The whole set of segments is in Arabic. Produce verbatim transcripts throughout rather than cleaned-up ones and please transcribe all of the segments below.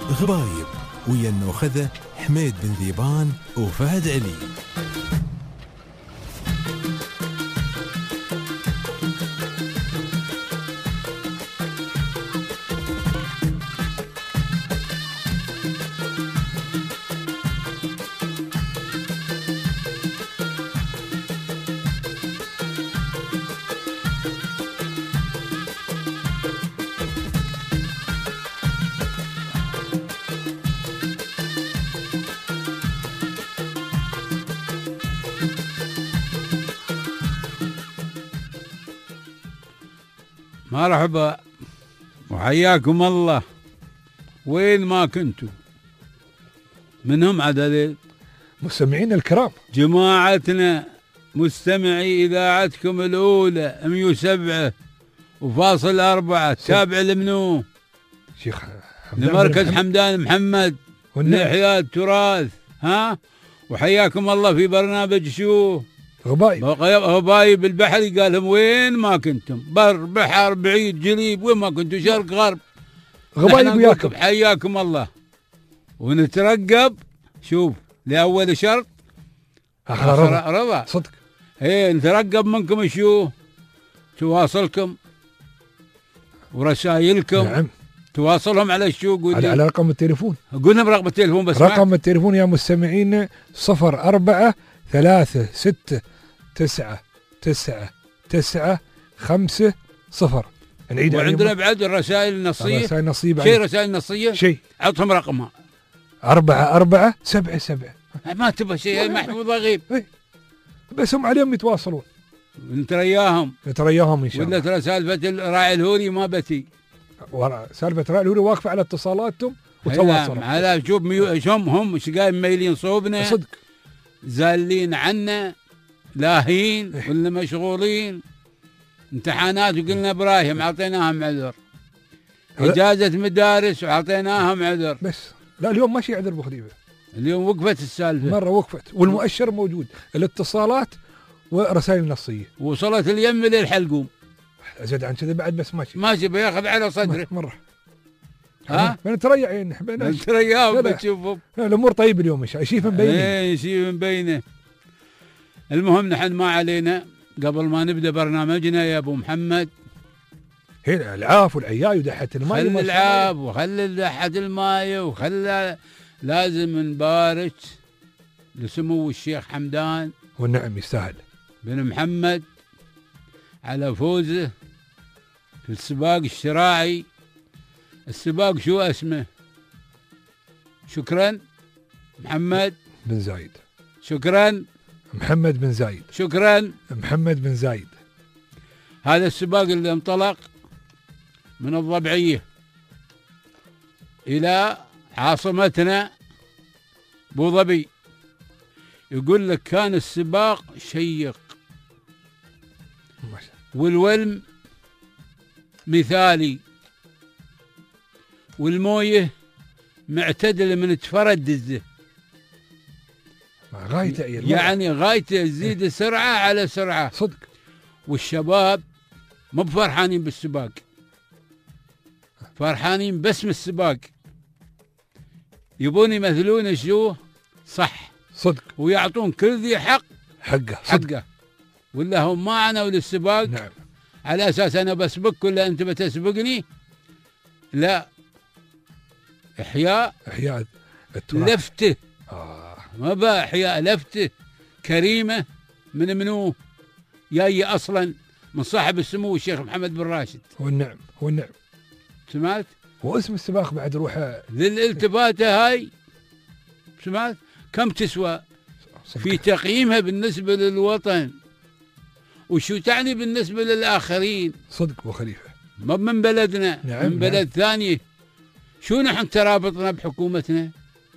غبايب ويا النوخذة حميد بن ذيبان وفهد علي. مرحبا وحياكم الله، وين ما كنتوا. منهم عدد مستمعينا الكرام، جماعتنا مستمعي إذاعتكم الأولى مية وسبعة وفاصل أربعة، تابع لمنو؟ شيخ لمركز حمدان محمد لإحياء التراث. ها، وحياكم الله في برنامج شو غبايب. غبايب البحري. قال لهم وين ما كنتم، بر بحر بعيد جليب، وين ما كنتوا شرق غرب، غبايب وياكم. حياكم الله. ونترقب شوف لأول شرط آخر رضا. رضا صدق. ايه نترقب منكم شو تواصلكم ورسائلكم. نعم. تواصلهم على شو؟ قول على, على رقم التليفون. قلنا برقم التليفون بس. رقم ما. التليفون يا مستمعين صفر أربعة ثلاثة ستة تسعة تسعة تسعة خمسة صفر. نعيد. وعندنا بعد الرسائل النصية. الرسائل النصية شيء رسائل نصية شيء. عطهم رقمها أربعة أربعة سبعة سبعة. ما تبغى شيء محفوظ غيب. ايه بس هم عليهم يتواصلون. نترياهم نترياهم ان شاء الله. ولا ترى سالفة الراعي الهوري ما بتي. ورا سالفة راعي الهوري واقفة على اتصالاتهم وتواصلوا. على شوف ميو... هم هم ايش قايم ميلين صوبنا صدق، زالين عنا لاهين ولا مشغولين امتحانات، وقلنا ابراهيم اعطيناهم عذر، اجازة مدارس وعطيناهم عذر. بس لا اليوم ماشي عذر ابو خليفه، اليوم وقفت السالفة مرة وقفت، والمؤشر موجود، الاتصالات ورسائل النصية. وصلت اليم للحلقوم. ازيد عن كذا بعد بس ماشي ماشي بياخذ على صدره مرة. ها بنتريح يعني نحب نترياهم بتشوفهم. الامور طيب اليوم ان شاء الله، يشيف مبينه. ايه يشيف مبينه. المهم نحن ما علينا، قبل ما نبدا برنامجنا يا ابو محمد، هنا العاف والعياي ودحة الماء. خل العاف وخل دحة الماء وخل، لازم نبارك لسمو الشيخ حمدان والنعم يستاهل بن محمد على فوزه في السباق الشراعي. السباق شو اسمه؟ شكرا محمد بن زايد. شكرا محمد بن زايد. شكرا محمد بن زايد. هذا السباق اللي انطلق من الضبعية إلى عاصمتنا أبو ظبي. يقول لك كان السباق شيق والولم مثالي، والمويه معتدله من تفرد الزه، غايته يعني غايته تزيد إيه؟ سرعه على سرعه صدق. والشباب مو بفرحانين بالسباق، فرحانين بس من السباق، يبون يمثلون شو صح صدق، ويعطون كل ذي حق حقه حقه. ولا هم ما عنوا للسباق. نعم. على اساس انا بسبقك ولا انت بتسبقني، لا، احياء احياء التراث. لفته آه. ما بقى احياء لفته كريمه من منو جاي اصلا من صاحب السمو الشيخ محمد بن راشد. والنعم والنعم. سمعت؟ واسم السباق بعد روحه للالتفاته هاي. سمعت؟ كم تسوى في تقييمها بالنسبه للوطن، وشو تعني بالنسبه للاخرين؟ صدق وخليفه. ما من بلدنا. نعم. من بلد نعم. ثاني. شو نحن ترابطنا بحكومتنا؟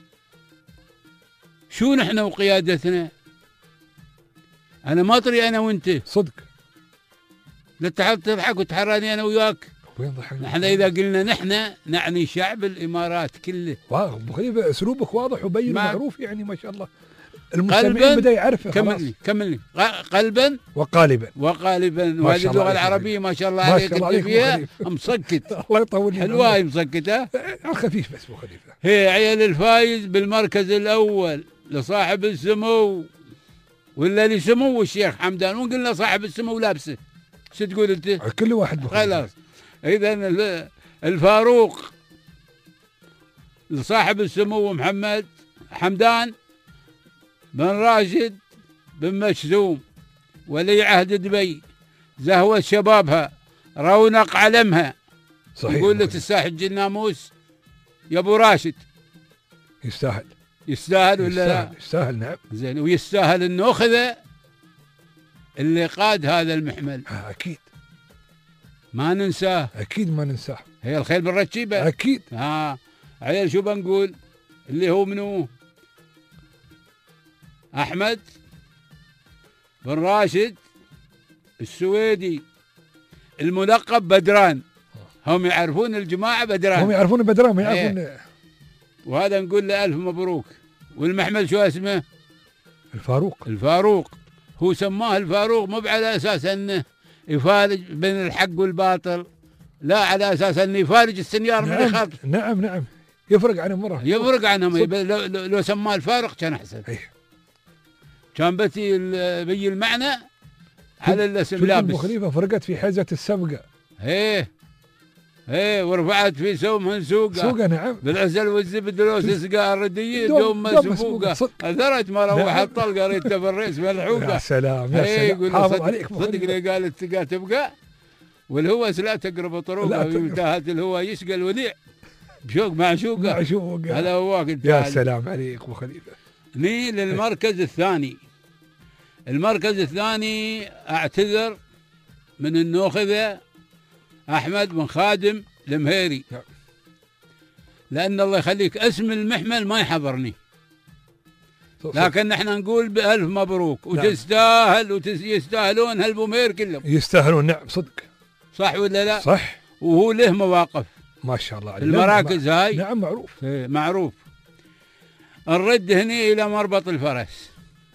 شو نحن وقيادتنا؟ انا ما ادري انا وانت. صدق. لا تحب تضحك وتحراني انا وياك. وين ضحكنا؟ نحن اذا قلنا نحن نعني شعب الامارات كله. واو ابو خليفه اسلوبك واضح وبين معروف يعني ما شاء الله. المستمعين بدا يعرفه. كملني كملني قلبا وقالبا وقالبا. وهذه اللغه العربيه ما شاء الله عليك انت فيها مسكت. الله يطول. حلوه مسكته على خفيف بس مو خفيفه. هي عيال الفايز بالمركز الاول لصاحب السمو ولا لسمو الشيخ حمدان. مو قلنا صاحب السمو لابسه، شو تقول انت؟ كل واحد خلاص. اذا الفاروق لصاحب السمو محمد حمدان بن راشد بن مشزوم ولي عهد دبي، زهوة شبابها، رونق علمها. صحيح. يقول له تستحج الناموس يا ابو راشد. يستاهل يستاهل ولا لا؟ يستاهل نعم. زين. ويستاهل النوخذه اللي قاد هذا المحمل. اكيد ما ننساه. اكيد ما ننساه. هي الخيل بالرتشيبه. اكيد. ها عيال شو بنقول اللي هو منو؟ احمد بن راشد السويدي الملقب بدران. هم يعرفون الجماعه بدران. هم يعرفون بدران ما يعرفون. ايه. وهذا نقول له الف مبروك. والمحمل شو اسمه؟ الفاروق. الفاروق. هو سماه الفاروق مو على اساس انه يفارج بين الحق والباطل، لا على اساس انه يفارج السنيار نعم. من يخاف. نعم نعم يفرق عنهم مره. يفرق عنهم. لو, لو, لو سماه الفارق كان احسن. ايه. كان بتي بي المعنى على الاسم لابس. ابو خليفه فرقت في حزه السبقه. ايه ايه. ورفعت في سومهن سوقه. سوقه نعم. بالعسل والزبد لو تسقى الرديه دوم مسبوقه. اثرت ما روحت الطلقه ريتها في الريس ملحوقه. يا سلام يا سلام. حافظ عليك. صدق لي قالت تقى تبقى والهوس لا تقرب طرقه. في منتهى الهوى يشقى الوديع بشوق معشوقه. معشوقه. هلا هواك. يا سلام عليك ابو خليفه. ني للمركز الثاني. المركز الثاني اعتذر من النوخذه احمد بن خادم المهيري. نعم. لان الله يخليك اسم المحمل ما يحضرني، لكن احنا نقول بألف مبروك. وتستاهل ويستاهلون هالبومير كلهم. يستاهلون نعم صدق. صح ولا لا؟ صح. وهو له مواقف ما شاء الله عليه. المراكز هاي. نعم معروف. ايه معروف. نرد هني الى مربط الفرس.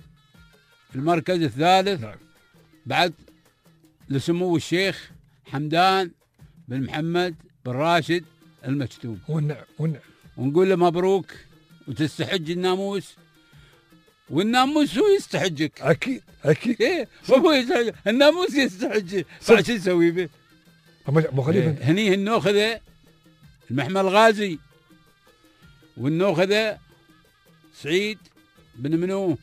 المركز الثالث. نعم. بعد لسمو الشيخ حمدان بن محمد بن راشد المكتوم. والنعم والنعم. ونقول له مبروك وتستحج الناموس. والناموس هو يستحجك. اكيد اكيد. ايه هو يستحج. الناموس يستحج. شو نسوي به؟ ابو خليفه. إيه. هني النوخذه المحمل غازي. والنوخذه سعيد بن منو؟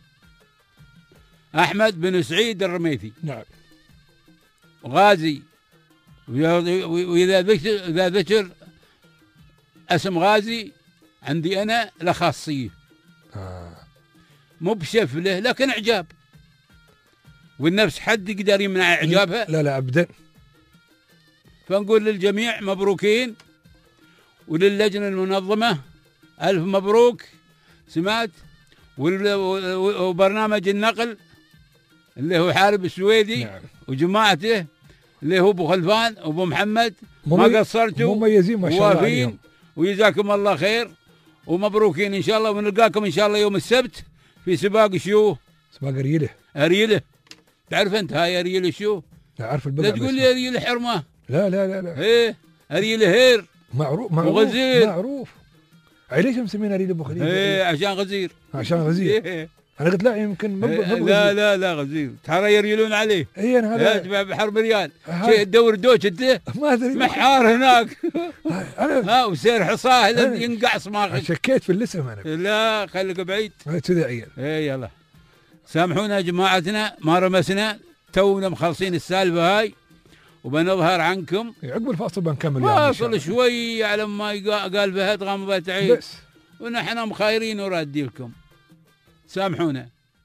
احمد بن سعيد الرميثي. نعم. غازي. واذا ذكر اذا ذكر اسم غازي عندي انا له خاصيه. آه. مو بشفله لكن اعجاب. والنفس حد يقدر يمنع اعجابها؟ لا لا ابدا. فنقول للجميع مبروكين، وللجنه المنظمه الف مبروك. سمعت؟ وبرنامج النقل اللي هو حارب السويدي. نعم. وجماعته اللي هو ابو خلفان وابو محمد ما قصرتوا. مميزين ما شاء الله عليهم. وجزاكم الله خير ومبروكين ان شاء الله. ونلقاكم ان شاء الله يوم السبت في سباق شو؟ سباق اريله. اريله. تعرف انت هاي اريله شو؟ لا اعرف البقع. لا تقول لي اريله حرمه. لا لا لا لا. ايه اريله هير. معروف معروف. وغزير. معروف. ليش مسمين اريله ابو خليفه؟ ايه عشان غزير. عشان غزير. إيه. انا قلت لا يمكن مب... إيه. مب لا لا لا غزير. ترى يريلون عليه. اي انا هذا بحرب ريال. شيء تدور دوج انت ما ادري. محار هناك. انا ها وسير حصاه ينقعص ماخذ. شكيت في الاسم انا. لا خليك بعيد. كذا عيال. اي يلا سامحونا يا جماعتنا ما رمسنا. تونا مخلصين السالفه هاي وبنظهر عنكم. عقب الفاصل بنكمل. فاصل شوي على ما قال فهد غامضة عين. بس ونحن مخايرين ورادي لكم. سامحونا.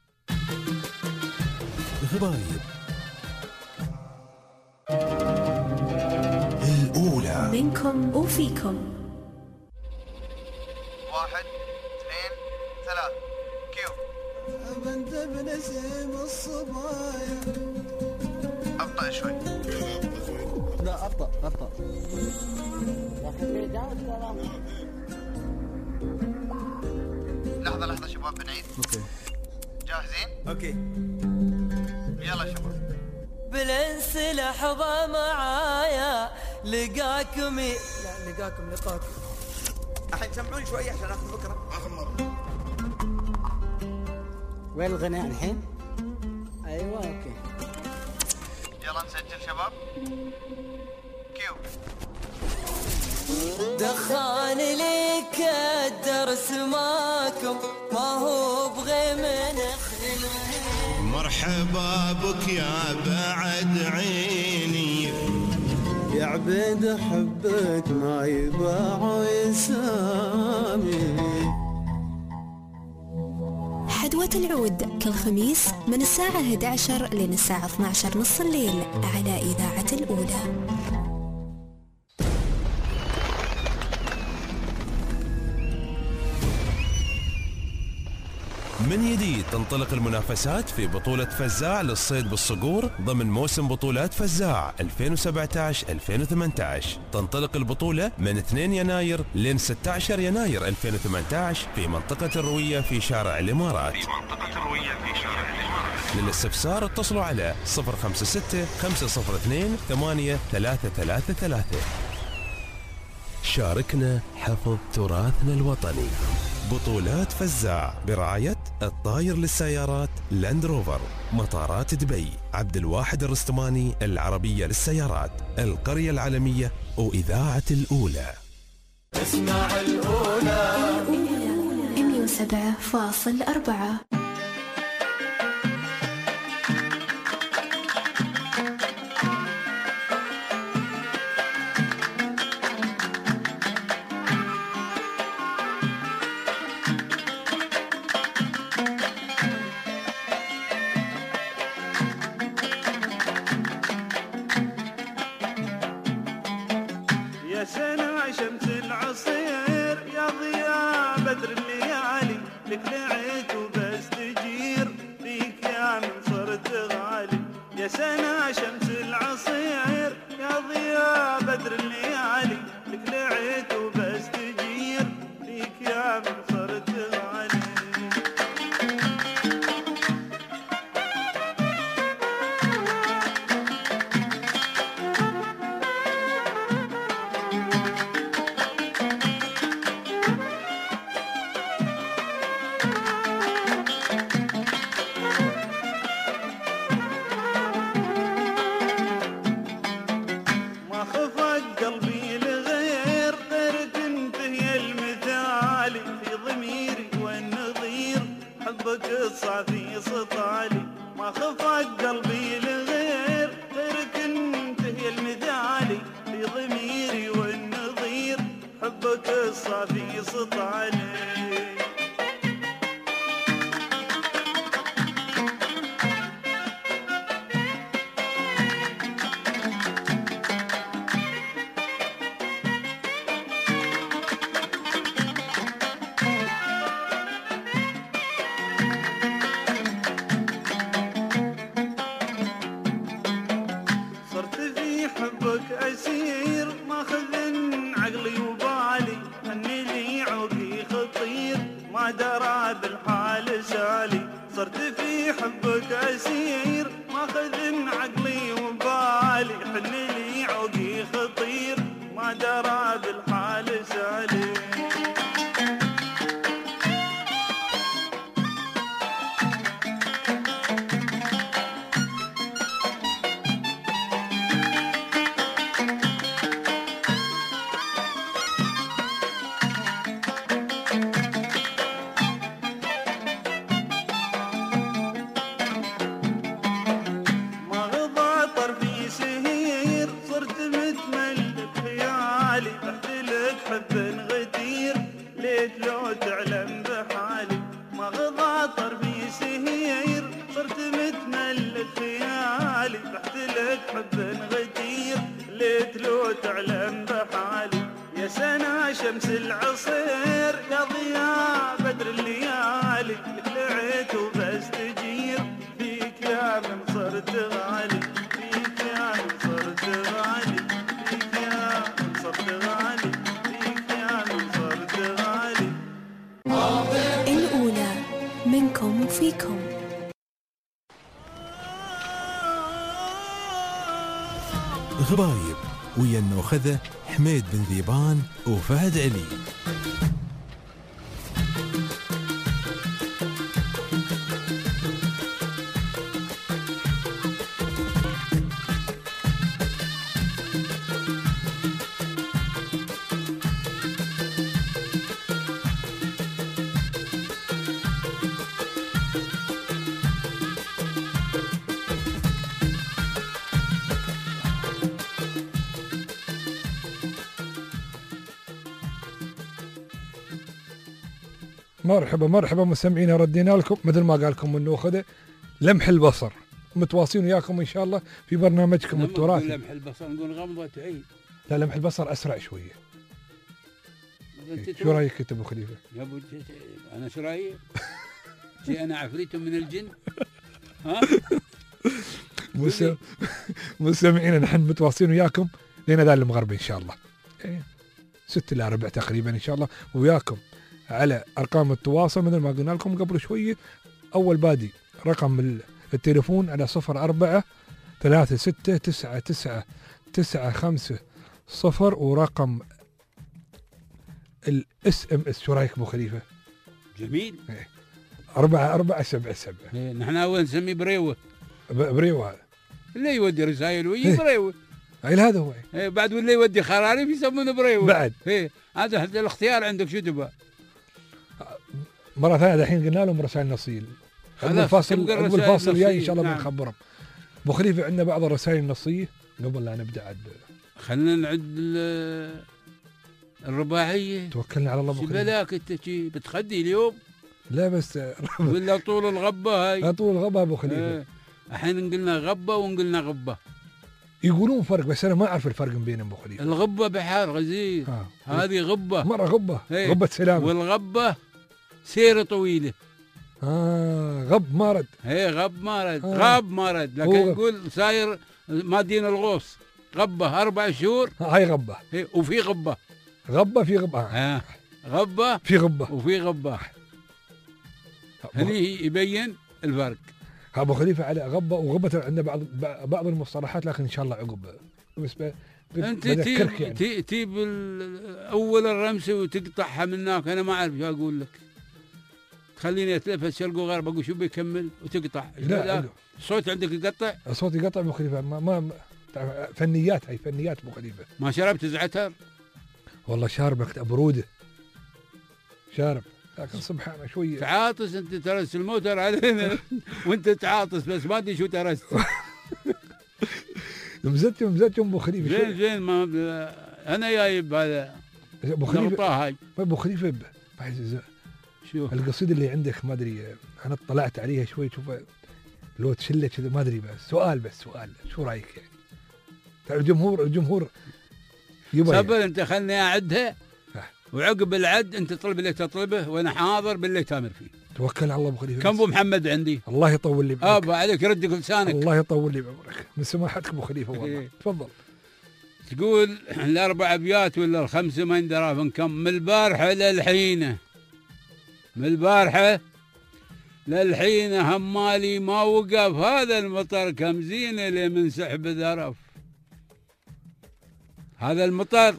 غرايب الأولى منكم وفيكم. واحد اثنين ثلاث كيو. بنت بنسيم الصبايا. ابطأ شوي. لا ابطأ ابطأ. لحظة لحظة شباب بنعيد. اوكي. جاهزين؟ اوكي. يلا شباب. بالانس لحظة معايا لقاكم ي... لا لقاكم لقاكم. الحين سمعوني شوي عشان اخذ فكرة. اخر مرة. وين الغناء الحين؟ ايوه اوكي. يلا نسجل شباب. كيو. دخان لي كدرس ماكم ما هو بغي من خلوه. مرحبا بك يا بعد عيني يا عبيد حبك ما يباع يسامي. حدوة العود كل خميس من الساعة إحدى عشر لين الساعة اثنتي عشرة نص الليل على إذاعة الأولى. من جديد تنطلق المنافسات في بطولة فزاع للصيد بالصقور ضمن موسم بطولات فزاع ألفين وسبعة عشر ألفين وثمانية عشر. تنطلق البطولة من اثنين يناير لين ستة عشر يناير ألفين وثمانية عشر في منطقة الروية في شارع الإمارات. في منطقة الروية في شارع الإمارات. للاستفسار اتصلوا على صفر خمسة ستة خمسة صفر اثنين ثمانية ثلاثة ثلاثة ثلاثة. شاركنا حفظ تراثنا الوطني. بطولات فزاع برعاية الطاير للسيارات لاند روفر، مطارات دبي، عبد الواحد الرستماني العربية للسيارات، القرية العالمية وإذاعة الأولى. اسمع الأولى مئة وسبعة فاصل أربعة. سنة شمس العصير يا ضياء بدر الليالي لك دعيت وبستجير فيك يا من صرت غالي. يا سنة شمس العصير يا ضياء بدر الليالي لك دعيت وبستجير فيك يا من صرت غالي. صافي سطالي ما خفق قلبي لغير غيرك انت هي المثالي في ضميري والنظير حبك الصافي سطالي. أسير ماخذ عقلي وبالي أني لي عوقي خطير ما درى بالحال سالي. صرت في حبك أسير ماخذ عقلي وبالي أني لي عوقي خطير ما درى بالحال سالي. لو تعلم بحالي ما غضاطر في سهير صرت متملك خيالي بحت لك حب غدير ليت لو تعلم بحالي. يا سنة شمس العصير يا ضياء بدر الليالي لك لعيت وبستجير فيك يا من صرت غالي فيك يا من صرت غالي فيك يا من صرت غالي فيك يا من صرت غالي. الأولى منكم وفيكم. غبايب ويا النوخذة حميد بن ذيبان وفهد علي. مرحبا مرحبا مستمعينا، ردينا لكم مثل ما قال لكم النوخذة لمح البصر، متواصلين وياكم ان شاء الله في برنامجكم التراثي. لمح البصر نقول غمضة عين. لا لمح البصر اسرع شويه. شو رايك انت ابو خليفه؟ يا ابو انا شو رايي؟ جي انا عفريت من الجن. ها؟ مستمعينا نحن متواصلين وياكم لين اذان المغرب ان شاء الله. ستة الا ربع تقريبا ان شاء الله، وياكم على ارقام التواصل مثل ما قلنا لكم قبل شويه. اول بادي رقم التليفون على صفر أربعة ثلاثة ستة تسعة تسعة تسعة خمسة صفر، ورقم الاس ام اس. شو رايك ابو خليفه؟ جميل. ايه أربعة أربعة سبعة سبعة. ايه نحن اول نسميه بريوه. بريوه هذا اللي يودي رسائل ويجي بريوه. اي هذا هو. ايه بعد واللي يودي خراريف يسمونه بريوه بعد. ايه هذا الاختيار عندك شو تبغى؟ مرة ثانية الحين قلنا لهم رسائل نصية. قبل الفاصل قبل الفاصل جاي ان شاء الله بنخبرهم. ابو خليفه عندنا بعض الرسائل النصية قبل لا نبدا عاد. خلينا نعد الرباعية. توكلنا على الله ابو خليفه. بلاك انت شي بتخدي اليوم؟ لا بس ولا طول الغبة هاي؟ طول الغبة ابو خليفه. الحين قلنا غبة وقلنا غبة. يقولون فرق بس انا ما اعرف الفرق بينهم ابو خليفه. الغبة بحار غزير. آه. هذه غبة. مرة غبة. هي. غبة سلام. والغبة سيرة طويلة. اه غب مارد. هي غب مارد. آه. غاب مارد لكن نقول ساير مادين الغوص. غبة أربع شهور. هاي غبة. هي وفي غبة. غبة في غبة. آه. غبة في غبة وفي غبة. هني يبين الفرق. ابو خليفه على غبه وغبه عندنا بعض بعض المصطلحات لكن ان شاء الله عقب بس انت تجيب يعني. تجيب اول الرمسه وتقطعها من هناك. انا ما اعرف شو اقول لك. تخليني اتلفت شرق وغرب اقول شو بيكمل وتقطع. لا الصوت عندك يقطع؟ الصوت يقطع ابو خليفه. ما, ما فنيات هاي فنيات ابو خليفه. ما شربت زعتر؟ والله شاربك بروده شارب لكن سبحانه شويه تعاطس. انت ترست الموتر علينا وانت تعاطس بس ما ادري شو ترست. مزتهم مزتهم ابو خليفه. زين زين ما انا جايب هذا ابو خليفه. هاي ابو خليفه شو القصيده اللي عندك ما ادري انا اطلعت عليها شوي شوف لو تشلت كذا ما ادري بس سؤال بس سؤال شو رايك يعني؟ الجمهور الجمهور يبغى صبر انت خلني اعدها وعقب العد انت طلب اللي تطلبه وانا حاضر باللي تامر فيه. توكل على الله ابو خليفه. كم ابو محمد عندي؟ الله يطول لي بعمرك. ابا عليك ردك لسانك. الله يطول لي بعمرك من سماحتك ابو خليفه والله. تفضل. تقول الاربع ابيات ولا الخمسه ما ندرى من كم. من البارحه للحين من البارحه للحين همالي ما وقف هذا المطر كم زينه لي من سحب ذرف. هذا المطر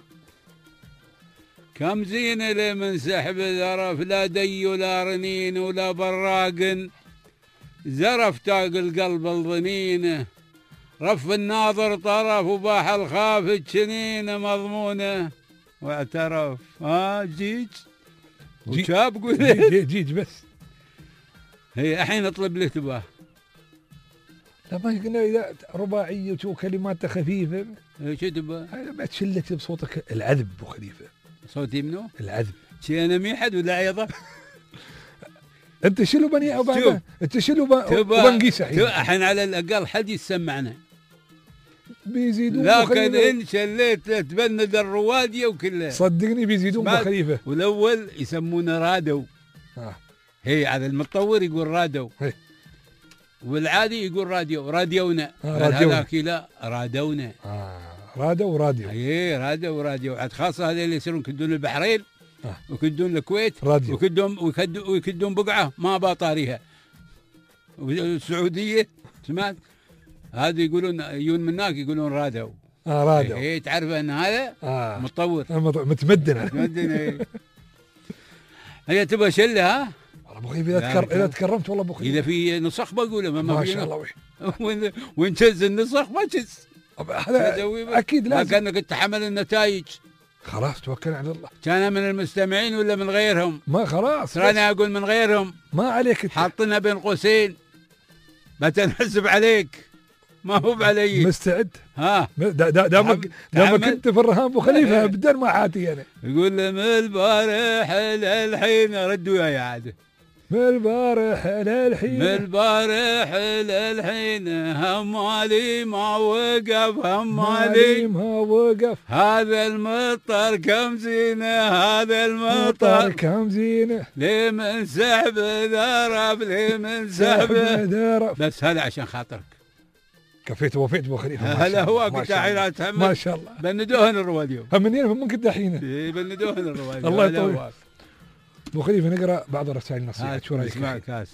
كم زينة لي من سحب ذرف. لا دي ولا رنين ولا براق زرف تاق القلب الظنينه. رف الناظر طرف وباح الخاف جنينه مضمونه واعترف. ها جيج وشاب قول جيج, جيج بس. هي الحين اطلب لي تباه. لا ما قلنا اذا رباعيه وشو كلماتها خفيفه. شو تباه؟ ما تشلت بصوتك العذب ابو خليفه. صوتي منو؟ العذب. شي انا ميحد ولا عيضه؟ انت شلو بني ابا انت شلو وبنقيس الحين. الحين على الاقل حد يسمعنا. بيزيدون لكن ان شليت تبند الرواديه وكلها صدقني بيزيدون بخليفه. والاول يسمونه رادو. آه. هي هذا المتطور يقول رادو. هي. والعادي يقول راديو راديونا. آه هذاك لا رادونا. آه. رادو وراديو. اي رادو وراديو عاد خاصه هذول اللي يصيرون يكدون البحرين آه. ويكدون الكويت راديو ويكدون ويكدون بقعه ما باطاريها. والسعوديه سمعت هذه يقولون يجون من هناك يقولون رادو. اه رادو ايه تعرف ان هذا آه. متطور متمدن متمدن. ايه هي تبغى شله ها؟ والله ابو خليفه اذا تكر... اذا تكرمت والله ابو خليفه اذا في نسخ بقوله ما, ما في شاء الله. وين وين تشز النسخ ما تشز هذا اكيد لازم كانك تحمل النتائج. خلاص توكلنا على الله. كان من المستمعين ولا من غيرهم؟ ما خلاص تراني اقول من غيرهم. ما عليك حاطينها بين قوسين بتنحسب عليك ما هو بعلي. مستعد؟ ها دامك دامك كنت في الرهان ابو خليفه ابدا ما حاتي انا. يقول له من البارح للحين رد وياي عاد. من البارح للحين من البارح للحين همالي ما وقف همالي ما وقف. هذا المطر كم زينه هذا المطر المطر كم زينه ليه من سحب ذرب ليه من سحب ذرب. بس هذا عشان خاطرك. كفيت ووفيت ابو خليفه. هلا هو قلت الحين اتحمل ما شاء الله. بندوهن الرواد اليوم. منين من كنت الحين؟ اي بندوهن الرواد. الله يطول. ابو خليفه نقرا بعض الرسائل النصيحه شو رايك؟ اسمع كاس.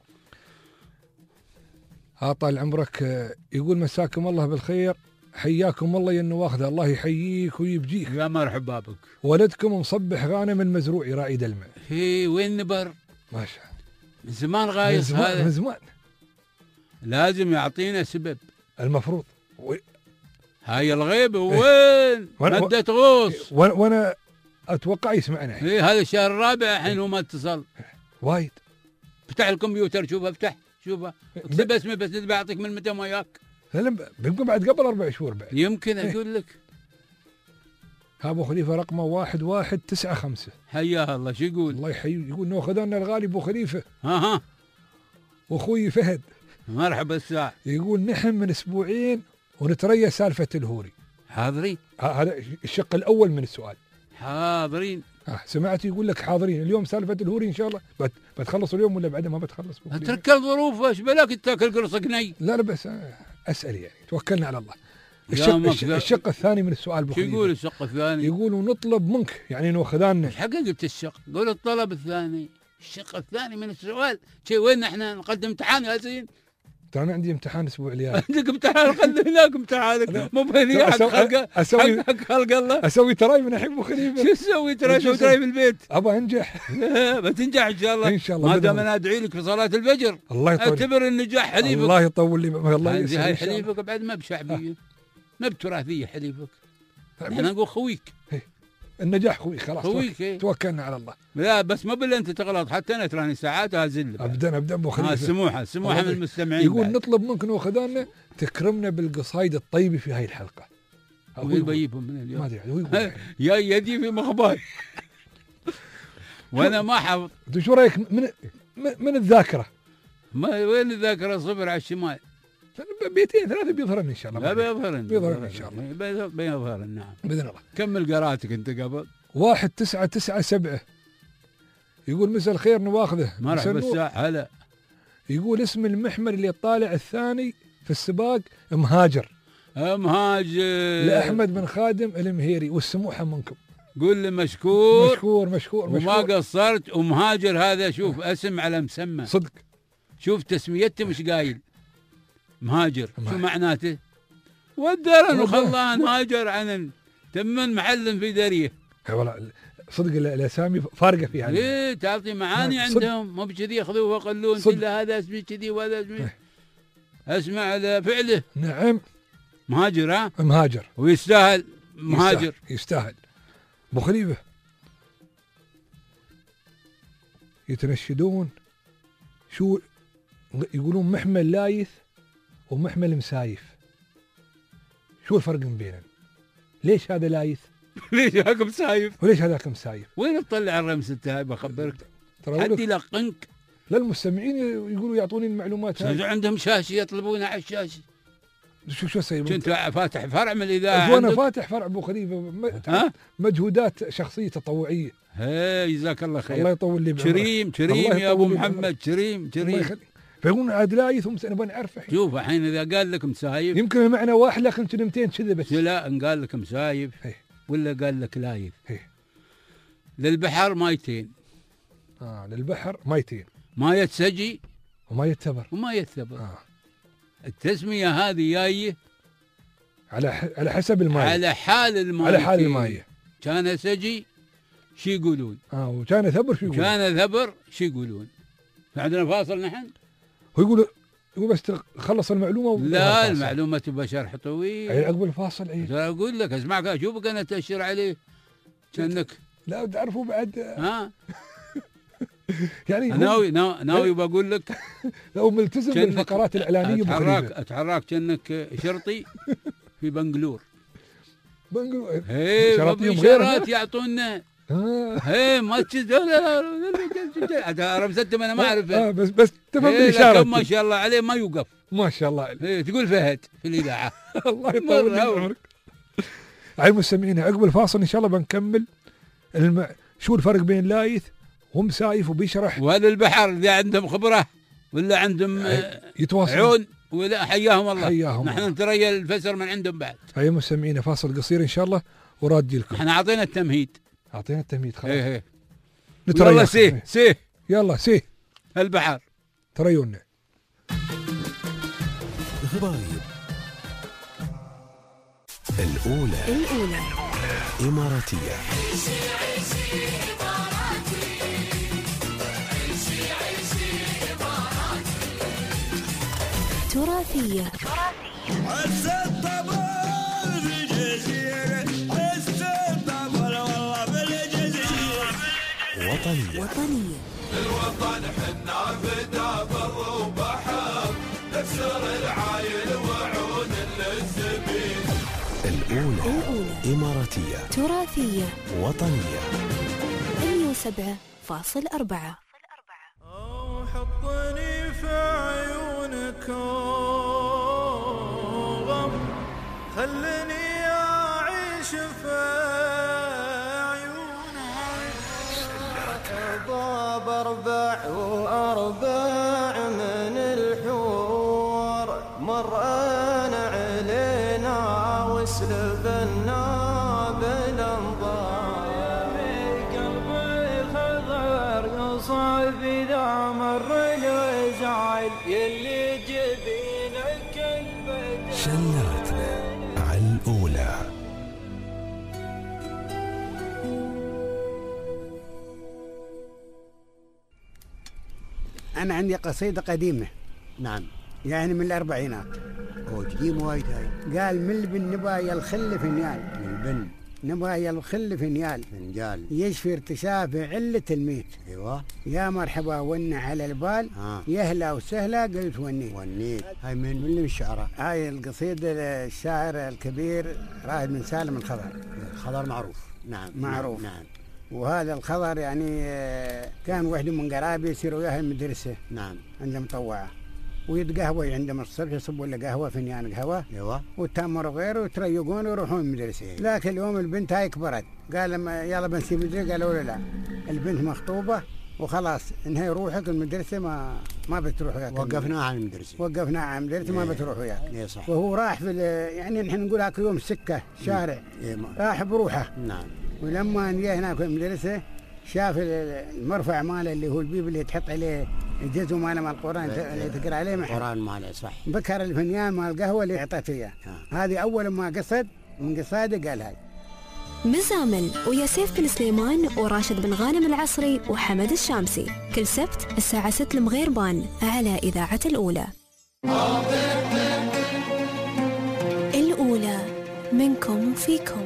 ها طال عمرك يقول مساكم الله بالخير حياكم الله يا النواخذ الله يحييك ويبجيك. يا مرحبا بك. ولدكم مصبح غانم المزروعي راعي دلمه. هي وين نبر؟ ما شاء الله. من زمان غايص هذا. من زمان. لازم يعطينا سبب. المفروض. و... هاي الغيبة وين؟ مدة غوص. وانا اتوقع يسمعنا. اي هذا الشهر الرابع الحين هو ما اتصل. وايد. افتح الكمبيوتر شوفه افتح شوفه اكتب اسمي بس بعطيك من متى ما ياك. يمكن بعد قبل اربع شهور بعد. يمكن اقول لك. ها ابو خليفه رقمه واحد واحد تسعة خمسة. حياه الله شو يقول؟ الله يحييه يقول ناخذنا الغالي ابو خليفه. ها ها. واخوي فهد. مرحبا الساعة. يقول نحن من اسبوعين ونتريا سالفه الهوري. حاضرين. هذا الشق الاول من السؤال. حاضرين. آه سمعت يقول لك حاضرين اليوم سالفه الهوري ان شاء الله بت... بتخلص اليوم ولا بعدها ما بتخلص؟ اترك الظروف ايش بلاك تاكل قرصك ني؟ لا لا بس اسال يعني توكلنا على الله. الشق, الشق الثاني من السؤال شو يقول الشق الثاني؟ يقول ونطلب منك يعني ناخذنا. ايش حق قلت الشق؟ قول الطلب الثاني. الشق الثاني من السؤال شيء وين احنا نقدم امتحان يا زين؟ ترى انا عندي امتحان الاسبوع اللي جاي. عندك امتحان قدم هناك امتحانك مو بهني حق خلق اسوي حق خلق الله. اسوي تراي من الحين ابو خليفه. شو تسوي تراي؟ شو تراي بالبيت؟ ابى انجح. بتنجح ان شاء الله. ان شاء الله ما دام انا ادعي لك في صلاه الفجر. الله يطول. اعتبر النجاح حليفك. الله يطول لي الله يسلمك. هاي حليفك بعد ما بشعبيه ما بتراثيه حليفك. احنا نقول خويك. النجاح خوي خلاص خويك. ايه؟ توكلنا على الله. لا بس ما بالله انت تغلط حتى انا تراني ساعات هازل. ابدا ابدا ابو خليفه. آه سموحه سموحه من المستمعين. يقول بعد. نطلب منك ناخذنا تكرمنا بالقصايد الطيبه في هاي الحلقه. هو يبيبهم من اليوم. ما ادري هو يقول يا يدي في مخباي. وانا ما حافظ. شو رايك من من الذاكره؟ ما وين الذاكره؟ صفر على الشمال. بيتين ثلاثه بيظهرن ان شاء الله. لا بيظهرن بيظهرن ان شاء الله. بيظهرن نعم. باذن الله. كمل قراءتك انت قبل. واحد تسعة تسعة سبعة يقول مساء الخير نواخذه. مرحبا الساعة هلا. يقول اسم المحمل اللي طالع الثاني في السباق مهاجر. مهاجر لأحمد بن خادم المهيري والسموحة منكم. قول له مشكور مشكور مشكور وما قصرت. ومهاجر هذا شوف اسم على مسمى صدق. شوف تسميته مش قايل مهاجر. مهاجر. شو معناته؟ ودرن وخلان هاجر عن تمن محل في دريه. والله صدق الاسامي فارقه فيها. ايه تعطي معاني عندهم مو بكذي ياخذوه ويقلون كل هذا اسمه كذي وهذا اسمه. اسمع على فعله. نعم مهاجر. ها مهاجر ويستاهل مهاجر. يستاهل, يستاهل. ابو خليفه يتنشدون شو يقولون محمل لايث ومحمل مسايف. شو الفرق بينهم؟ ليش هذا لايث؟ ليش هذاك مسايف؟ وليش هذاك مسايف؟ وين تطلع الرمز انت؟ هاي بخبرك حد يلقنك. لا المستمعين يقولوا يعطوني المعلومات هاي. عندهم شاشه يطلبونها على الشاشه. شو شو اسوي؟ كنت فاتح فرع من الاذاعه. انا فاتح فرع ابو خليفه. ها؟ مجهودات شخصيه تطوعيه. هي جزاك الله خير. الله يطول لي بعمرك. كريم كريم يا ابو محمد كريم كريم. فيقولون عاد لايث نبغى نعرفه. شوف الحين اذا قال لك مسايف يمكن المعنى واحد لكن كلمتين كذا بس. لا ان قال لك مسايف ولا قال لك لايث. هي. للبحر مايتين. اه للبحر مايتين. ماية سجي وماية ثبر وماية ثبر. آه. التسمية هذه جاية على ح... على حسب المايه، على حال المايه، على حال المايه. كان سجي شو يقولون؟ اه وكان ثبر شو يقولون؟ كان ثبر شو يقولون؟ عندنا فاصل نحن؟ هو يقول يقول بس خلص المعلومه. لا المعلومه تبى شرح طويل. عيل عقب الفاصل عيل. اقول لك اسمعك اشوفك انا تاشر عليه كانك لا تعرفوا بعد. ها يعني ناوي ناوي بقول لك لو ملتزم بالفقرات الاعلانيه اتحرك اتحرك كانك شرطي في بنجلور. بنجلور اي مباشرات يعطونا. ايه ما تشذول انا رمزتهم انا ما اعرف. اه بس بس تفهم إيه الاشاره. ما شاء الله عليه ما يوقف. ما شاء الله عليه. ايه تقول فهد في الاذاعه. الله يطول عمرك. اعزائي المستمعين عقب الفاصل ان شاء الله بنكمل الم... شو الفرق بين لايث ومسايف وبيشرح. وهل البحر اذا عندهم خبره ولا عندهم يتواصل عون ولا حياهم الله. حياهم نحن نتريا الفسر من عندهم بعد. اعزائي المستمعين فاصل قصير ان شاء الله ورادي لكم. احنا اعطينا التمهيد. اعطينا التمهيد خلاص. ايه ايه نتريا. يلا سيه سيه يلا سيه البحر تريونا. غرايب الأولى الأولى إماراتية. تراثية. وطنية. وطنية. الوطن حنا فدا بر وبحر نكسر العايل وعون للزبين. الأولى الأولى إماراتية. تراثية. وطنية. مية وسبعة فاصل أربعة. حطني في عيونك خلني أعيش في ضاب أربع وأربع من الحور مرأنا علينا وسلبنا بالانظار. قلبي خضر قصب إذا مر الوزعل يلي جبينك البدر. شلاتنا على الأولى. أنا عندي قصيدة قديمة. نعم. يعني من الأربعينات. أوه قديم وايد هاي. قال من البن نبايا الخل فنيال. من البن نبايا الخل فنيال. فنجال. يشفي ارتشاف علة الميت. أيوة. يا مرحبا ون على البال. آه. يهلا وسهلا قلت ونيت. ونيت. هاي من من الشعراء. هاي القصيدة الشاعر الكبير رائد بن سالم الخضر. الخضر معروف. نعم. معروف. نعم. وهذا الخضر يعني كان وحده من قرابي يصيروا وياها المدرسة. نعم. عنده مطوعة ويتقهوى عندهم الصبح يصبوا له قهوة فنيان قهوة. ايوه. وتمروا غيره ويتريقون ويروحون المدرسة. لكن اليوم البنت هاي كبرت قال لما يلا بنسيب المدرسة قالوا له لا البنت مخطوبة وخلاص انهي روحك المدرسة ما ما بتروح وياك. وقفناها عن المدرسة. وقفناها عن المدرسة ما بتروح وياك. ايه صح. وهو راح في يعني نحن نقول هاك اليوم سكة شارع. إيه راح بروحه. نعم. ولما جاء هناك في المدرسة شاف المرفع ماله اللي هو البيب اللي تحط عليه الجزء ماله مال القرآن اللي تقرأ عليه محل. القرآن ماله صح. بكر الفنيان مال القهوة اللي اعطته اياه. هذه أول ما قصد من قصاده قال هاي. مزامل ويا سيف بن سليمان وراشد بن غانم العصري وحمد الشامسي كل سبت الساعة ستة المغيربان على إذاعة الأولى. الأولى منكم وفيكم.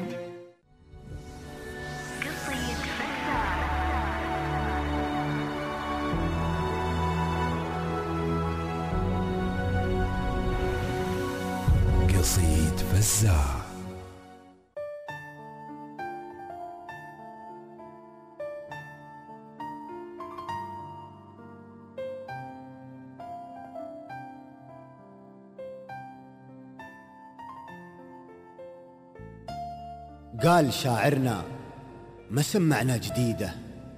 قصيد فزاع. قال شاعرنا ما سمعنا جديدة.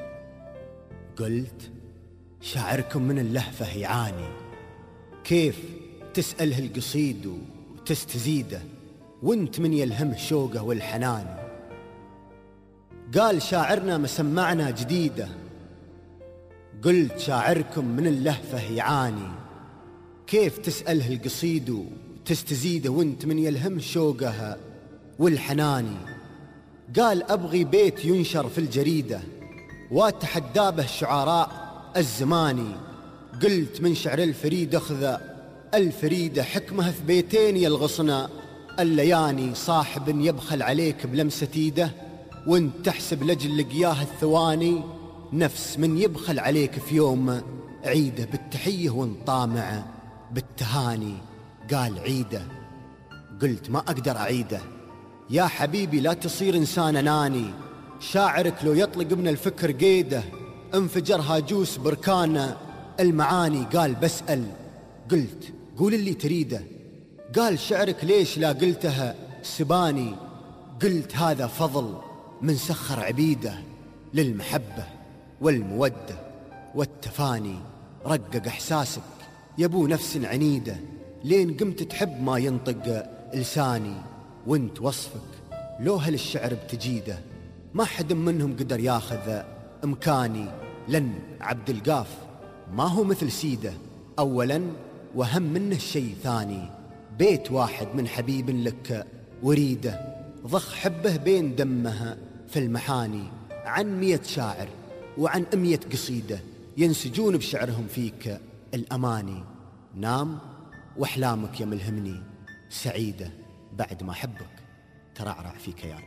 قلت شاعركم من اللهفة يعاني. كيف تسأله القصيد وتستزيده وانت من يلهمه شوقه والحنان. قال شاعرنا ما سمعنا جديدة. قلت شاعركم من اللهفة يعاني. كيف تسأله القصيد تستزيده وانت من يلهم شوقها والحناني. قال أبغي بيت ينشر في الجريدة واتحدى به الشعراء الزماني. قلت من شعر الفريد أخذ الفريدة حكمه في بيتين يلغصنا اللياني. صاحب يبخل عليك بلمسة ايده وانت تحسب لجل لقياه الثواني. نفس من يبخل عليك في يوم عيده بالتحية وانت طامع بالتهاني. قال عيده. قلت ما أقدر أعيده يا حبيبي لا تصير إنسان أناني. شاعرك لو يطلق من الفكر قيده انفجر هاجوس بركان المعاني. قال بسأل. قلت قول اللي تريده. قال شعرك ليش لا قلتها سباني. قلت هذا فضل من سخر عبيده للمحبة والمودة والتفاني. رقق إحساسك يبو نفس عنيدة لين قمت تحب ما ينطق لساني. وانت وصفك لو هالشعر بتجيده ما حد منهم قدر ياخذ امكاني. لن عبد القاف ما هو مثل سيده اولا وهم منه شيء ثاني. بيت واحد من حبيب لك وريده ضخ حبه بين دمها في المحاني. عن مية شاعر وعن أمية قصيدة ينسجون بشعرهم فيك الأماني. نام وأحلامك يا ملهمني سعيدة بعد ما حبك ترعرع في كياني.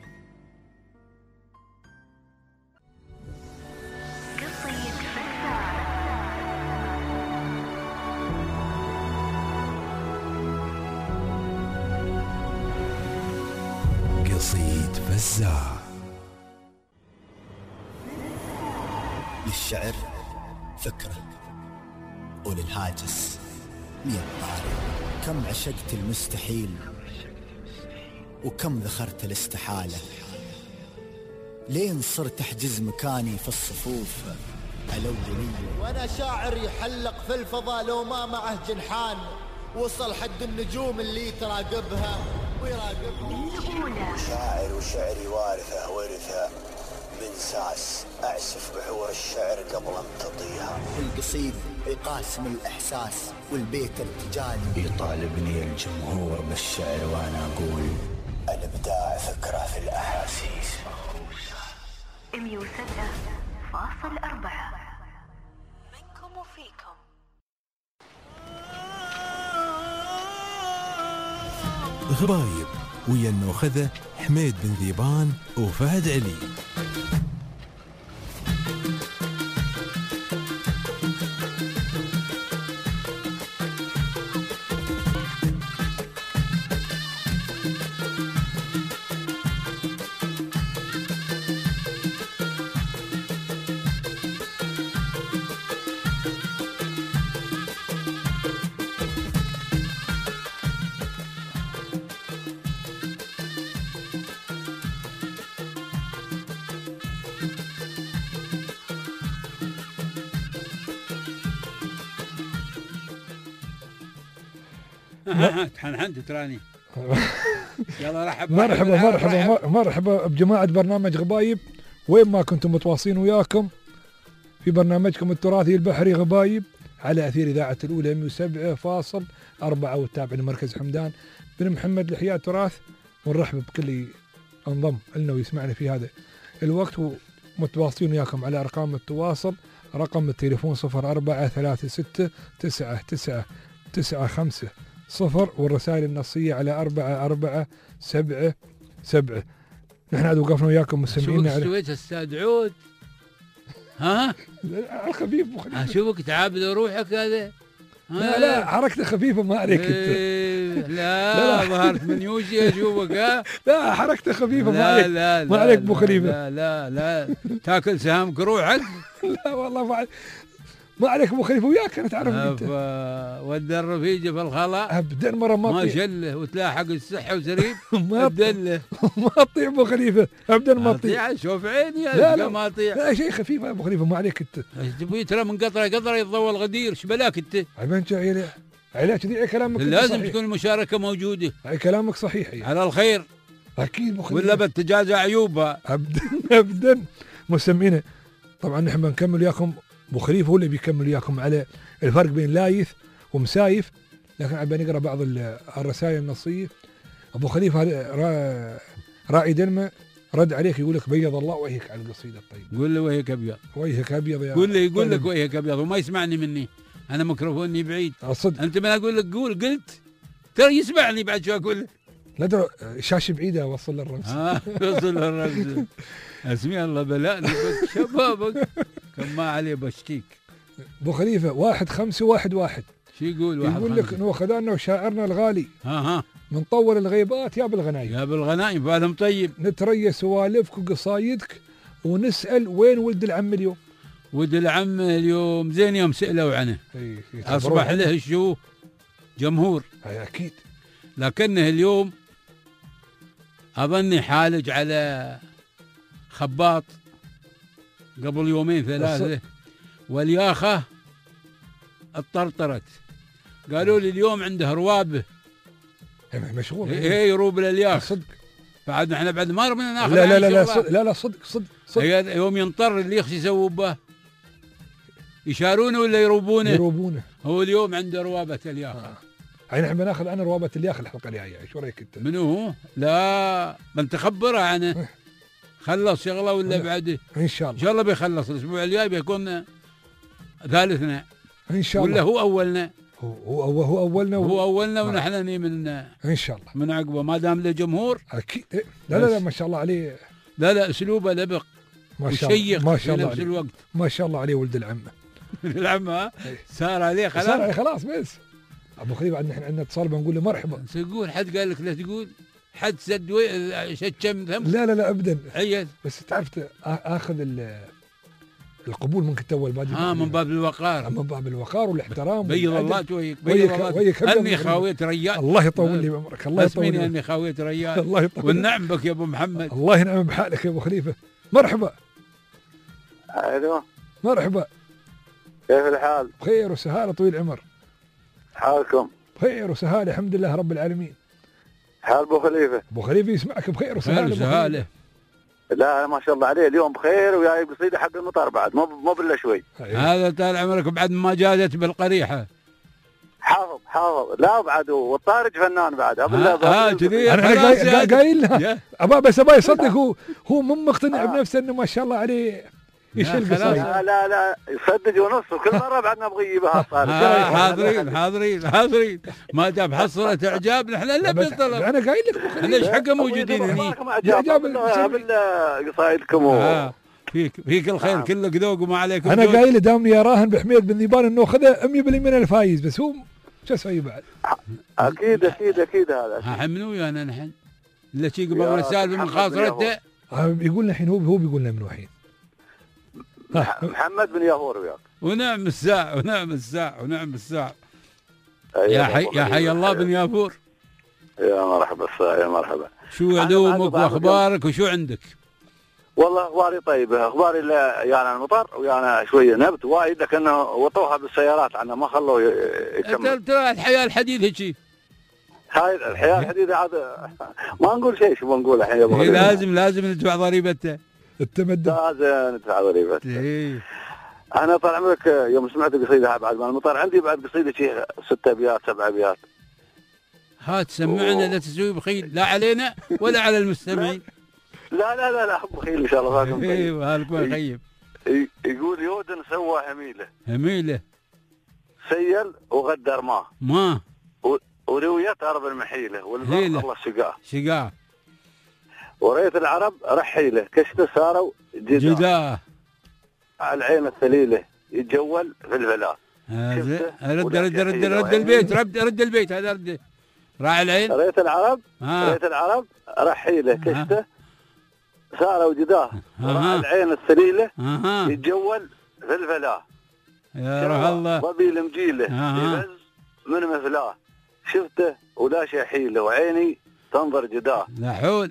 قصيد فزاع. للشعر فكرة وللهاجس مية طاري. كم عشقت المستحيل وكم ذخرت الاستحالة لين صرت أحجز مكاني في الصفوف الأولية. وأنا شاعر يحلق في الفضاء لو ما معه جنحان وصل حد النجوم اللي تراقبها ويراقبها. شاعر وشعري وارثة ورثة من ساس أعسف بحور الشعر قبل أن تطيها. القصيد يقاسم الإحساس والبيت ارتجالي. يطالبني الجمهور بالشعر وأنا أقول الإبداع فكرة في الأحاسيس. مية وسبعة فاصل أربعة منكم وفيكم. غرايب ويا النوخذة حميد بن ذيبان وفهد علي. تحنحنت تراني. يلا رحب مرحبا مرحبا مرحبا بجماعة برنامج غبايب وين ما كنتم متواصلين وياكم في برنامجكم التراثي البحري غبايب على أثير إذاعة الأولى مية وسبعة فاصل أربعة والتابع لمركز حمدان بن محمد لحياة تراث. ونرحب بكل انضم لنا ويسمعنا في هذا الوقت ومتواصلين وياكم على أرقام التواصل. رقم التليفون صفر أربعة ثلاثة ستة تسعة تسعة تسعة خمسة صفر والرسائل النصية على أربعة أربعة سبعة سبعة. نحن عاد وقفنا وياكم مستمعين على سويت أستاذ عود. ها الخفيف أشوفك تعابد روحك هذا. لا لا حركته خفيفة ما عليك إيه انت. لا ظهرت من يوشي أشوفك. ها لا حركته خفيفة ما عليك. لا ما عليك أبو خليفة. لا لا لا تاكل سهامك روحك. لا والله ما عليك ما عليك ابو خليفه وياك انا تعرف انت. ودى الرفيجه في الخلاء ابدا مره ما ما شله وتلاحق الصحه وسريب ابدا ما اطيع ابو خليفه ابدا ما اطيع. شوف عيني لا لا ما اطيع. لا شيء خفيف يا ابو خليفه ما عليك انت. تبي ترى من قطره قطره يتضوى الغدير ايش بلاك انت؟ عبان عيلي علاج ذي كلامك لازم تكون المشاركه موجوده. اي كلامك صحيح يعني. على الخير اكيد ابو خليفه ولا بتجازى عيوبها ابدا ابدا. مستمعينا طبعا نحن بنكمل وياكم ابو خليفه هو اللي بيكمل وياكم على الفرق بين لايث ومسايف لكن عبا نقرا بعض ال- الرسائل النصيه. ابو خليفه هذا را- راعي دلمه رد عليك يقول لك بيض الله وجهك على القصيده الطيبه. قول له وجهك ابيض. وجهك ابيض يا قول له يقول لك طيب. وجهك ابيض وما يسمعني مني، انا ميكروفوني بعيد. الصدق انت ما اقول لك قول قلت ترى يسمعني بعد شو اقول لك. لا ترى الشاشه بعيده اوصل للرمز. ها وصل الرمز. اسمي الله بلاني بك شبابك كم ما عليه بشتيك. ابو خليفه واحد خمسة واحد واحد شو يقول واحد يقول لك انه خذانا وشاعرنا الغالي ها ها من طول الغيبات يا بالغنايم يا بالغنايم فالهم طيب. نتريى سوالفك وقصايدك ونسال وين ولد العم اليوم. ولد العم اليوم زين يوم سالوا عنه اي اصبح له شو جمهور. اي اكيد. لكنه اليوم اظني حالج على خباط قبل يومين ثلاثه والياخه اطرطرت. قالوا لي اليوم عنده روابه مشغول. ايه يروب للياخ صدق. بعد احنا بعد ما ربنا ناخذ لا لا لا لا صدق لا لا صدق صدق صدق. يوم ينطر الليخ يسووا به يشارونه ولا يروبونه؟ يروبونه. هو اليوم عنده روابه الياخ. آه. يعني نحن بناخذ عنه روابه الياخ الحلقه الجايه، شو رايك انت؟ منو هو؟ لا ما انت خبره عنه. خلص شغله ولا بعده؟ ان شاء الله. ان شاء الله بيخلص الاسبوع الجاي بيكون ثالثنا ان شاء الله. ولا هو اولنا؟ هو هو هو اولنا هو اولنا ونحن ني من ان شاء الله من عقبه ما دام له جمهور. اكيد. لا لا لا ما شاء الله عليه. لا لا اسلوبه لبق ما شاء الله ما شاء الله في نفس الوقت. ما شاء الله عليه ولد العمه. العمه صار عليه خلاص. صار عليه خلاص بس. ابو خليفه عندنا عندنا اتصال بنقول له مرحبا. تقول حد قال لك لا تقول؟ حد سد شتم ذم؟ لا لا لا ابدا. عيد بس تعرف اخذ القبول منك اول بادي. ها من باب الوقار. من باب الوقار والاحترام. بيض الله تويك بيض الله. اني خاويت ريال. الله يطول لي بعمرك. الله يطول لي. اني خاويت ريال. الله يطول. والنعم بك يا ابو محمد. الله ينعم بحالك يا ابو خليفه. مرحبا. الو مرحبا. كيف الحال؟ بخير وسهاله طويل العمر. حالكم؟ بخير وسهاله الحمد لله رب العالمين. حال ابو خليفه؟ ابو خليفه يسمعك بخير وسهاله. وسهاله. لا ما شاء الله عليه اليوم بخير وياي قصيده حق المطار بعد مو مو بالله شوي. هذا طال عمرك بعد ما جازت بالقريحه. حافظ حافظ لا بعد والطارج فنان بعد. اه كذي انا قايل لها ابا بس ابا يصدق هو هو مو مقتنع بنفسه انه ما شاء الله عليه يشيل قصيده. لا لا لا يصدق ونص وكل مره بعد نبغى يجيبها الطارج. حاضرين حاضرين حاضرين ما دام حصلت اعجاب نحن لا بنطلب. انا قايل لك احنا ايش حقه موجودين هني؟ اعجاب قصايدكم. آه. فيك فيك الخير كلك ذوق وما عليكم. انا قايل دامني يا راهن بحميد بن ذيبان انه خذ مية بالمية من الفايز بس هو شو اسوي بعد؟ اكيد اكيد اكيد هذا. ها منو ويانا نحن؟ الا شي قبل رسالة من خاطرته. يقول لنا الحين هو هو بيقول لنا منو الحين؟ محمد بن ياهور وياك. ونعم الساعة ونعم الساعة ونعم الساعة. يا حي يا حي الله بن يافور. يا مرحبا يا مرحبا. شو علومك واخبارك وشو عندك؟ والله اخباري طيبه، اخباري يعني المطر ويانا شويه نبت وايد لكنه وطوها بالسيارات عنا ما خلوه يكمل. ترى الحياه الحديثه شي. هاي الحياه الحديثه عاد ما نقول شيء شو بنقول الحين يا ابو خليفه. لازم لازم ندفع ضريبته. التمدن. لازم ندفع ضريبته. ايه. انا طال عمرك يوم سمعت القصيده بعد ما المطر عندي بعد قصيده شي ست ابيات سبع ابيات. هات سمعنا لا تسوي بخيل لا علينا ولا على المستمعين. لا لا لا لا بخيل ان شاء الله فاكم. ايوه هالك ما خيب. يقول يودن سوى هميله. هميله. سيل وغدر ما. ما. ورويت ارض المحيله والبر الله شقاه. شقاه. وريت العرب رحيله كشته صاروا جداه. جداه. على العين الثليله يتجول في الفلاة. هذا رد رد رد رد البيت رد رد البيت هذا رد. راعي العين. ريت العرب آه. ريت العرب رحيله كشته صاروا جداه. على العين الثليله آه. يتجول في الفلاة. يا روح الله. ضبيل مجيله آه. يبز من مثلاه. شفته ولا شي حيله وعيني تنظر جداه. لا حول.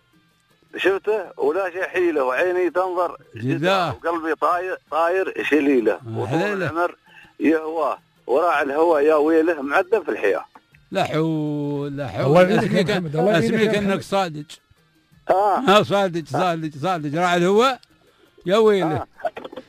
شفته ولا شي حيله وعيني تنظر جداه. وقلبي طاير طاير شليله. وطول العمر يهواه وراعي الهوى يا ويله معذب في الحياه. لا حول لا حول. الله يعينك يا محمد. الله يعينك. اسميك انك صادق. اه ها صادق صادق صادق راعي الهوى يا ويله. آه.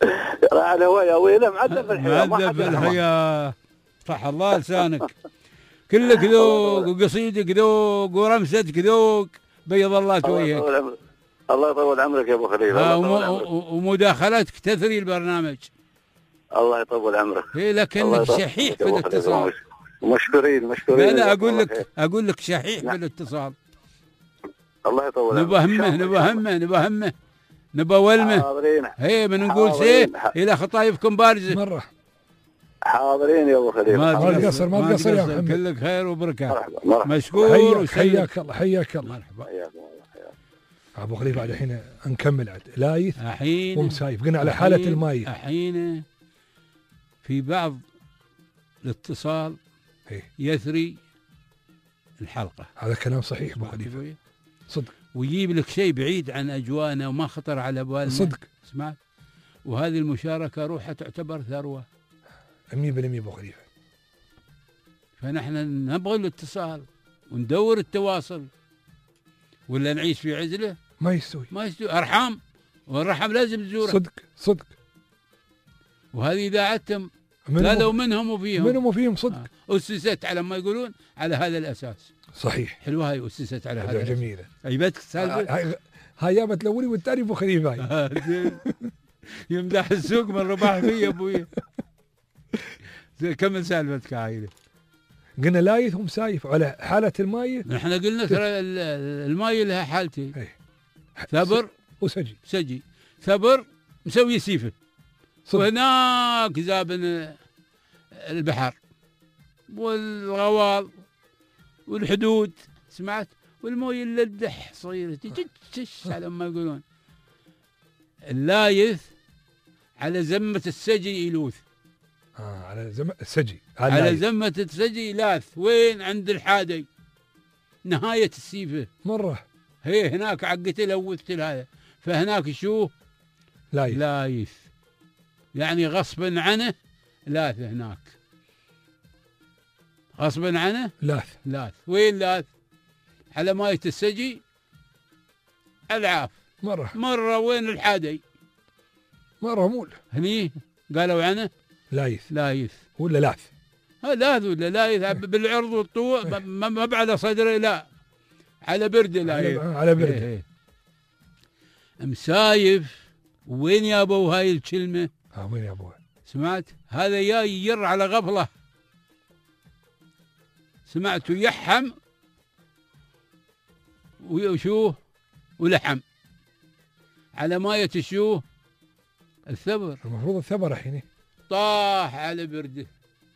راعي الهوى يا ويله معذب في الحياه. معذب في الحياه. صح الله لسانك. كلك ذوق وقصيدك ذوق ورمستك ذوق، بيض الله وجهك. الله يطول عمرك يا ابو خليفه. ومداخلاتك تثري البرنامج. الله يطول عمرك. اي لكنك شحيح في الاتصال. مشكورين مشكورين. لا لا اقول لك اقول لك شحيح في الاتصال. الله يطول عمرك. نبى همه نبى همه نبى همه نبى ولمه. حاضرين. هي من نقول سيه الى خطايفكم بارزه. مره. حاضرين يا ابو خليفه. ما تقصر ما تقصر يا محمد. كلك خير وبركه. مرحبا مرحبا. مشكور. حياك الله حياك الله. مرحبا. حياك الله. ابو خليفه عاد الحين نكمل عاد لايث الحين ومسايف. قلنا على حاله الماي. الحين في بعض الاتصال يثري الحلقه. هذا كلام صحيح ابو خليفه صدق. ويجيب لك شيء بعيد عن اجوانا وما خطر على بالنا صدق. سمعت؟ وهذه المشاركه روحها تعتبر ثروه مية بالمية ابو خليفه. فنحن نبغى الاتصال وندور التواصل، ولا نعيش في عزله ما يستوي ما يستوي. ارحام، والرحم لازم تزوره. صدق صدق. وهذه اذاعتهم هذا ومنهم وفيهم منهم وفيهم صدق. آه. اسست على ما يقولون على هذا الاساس. صحيح. حلوه هاي اسست على هذا. جميله. عجبتك السالفه؟ هاي هاي جابت الاولي والثاني ابو خليفه هاي. يمدح السوق من رباح فيه يا ابوي. كمل سالفتك هاي. قلنا لايث ومسايف على حاله الماي. نحن قلنا ترى الماي لها حالتين. ثبر وسجي. سجي. ثبر مسوي سيفه وهناك زابن البحر والغوال والحدود سمعت، والمويه اللدح صغيره تجتش على ما يقولون. اللايث على زمه السجي يلوث. اه على زم السجي. على, على زمه السجي لاث. وين؟ عند الحادي نهايه السيفه مره. هي هناك عقت لوثت هذا، فهناك شو؟ لايث. لايث يعني غصبا عنه لاث هناك. غصبا عنه لاث. لاث. وين لاث؟ على مايه السجي العاف. مره مره وين الحادي؟ مره مول هني قالوا عنه لايث. لايث ولا لاث؟ ها لاث ولا لايث بالعرض والطول ما على صدره، لا على برده لايث. على برده. ايه ايه. مسايف وين يا ابو هاي الكلمه؟ ها وين يا ابو؟ سمعت؟ هذا جاي ير على غفله. سمعت يحم وشو ولحم على مايه شو؟ الثبر. المفروض الثبر الحين طاح على برده.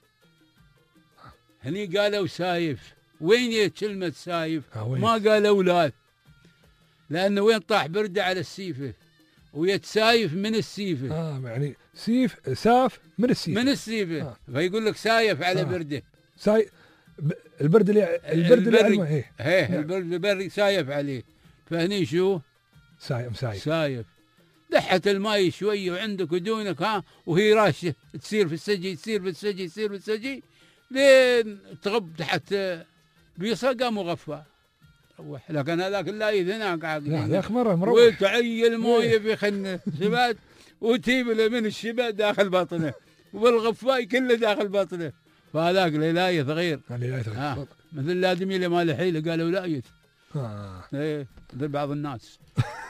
هني قالوا سايف. وين هي كلمه سايف؟ ما قالوا لاث، لانه وين طاح برده على السيفه ويتسايف من السيفه. اه يعني سيف ساف من السيفه. من السيفه. آه. فيقول لك سايف على آه. برده. ساي البرد اللي البرد اللي ايه ايه البرد البري سايف عليه. فهني شو؟ سايف سايف سايف. دحت الماي شويه وعندك ودونك ها، وهي راشه تصير في السجي تصير في السجي تصير في السجي لين تغب تحت بيصه قام غفى. روح. لكن هذاك اللايث هناك عاقل. لا ذاك مره مروح. وتعي المويه في خنه شبات وتجيب له من الشبات داخل بطنه والغفاي كله داخل بطنه. فهذاك لايث غير. لايث غير. آه. مثل الادمي اللي ما له حيله قالوا لايث. اه ايه مثل بعض الناس.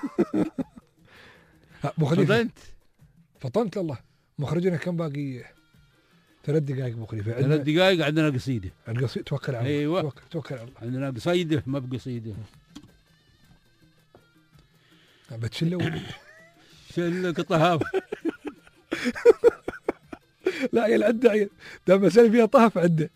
ابو خليفه فطنت فطنت الله. مخرجنا كم باقي؟ ثلاث دقائق ابو خليفه. ثلاث دقائق عندنا قصيده. القصيده توكل على الله. ايوه توكل, توكل على الله. عندنا قصيده ما بقصيده. بتشله شلك طهف. لا يا العده ده مسألة فيها طهف عنده.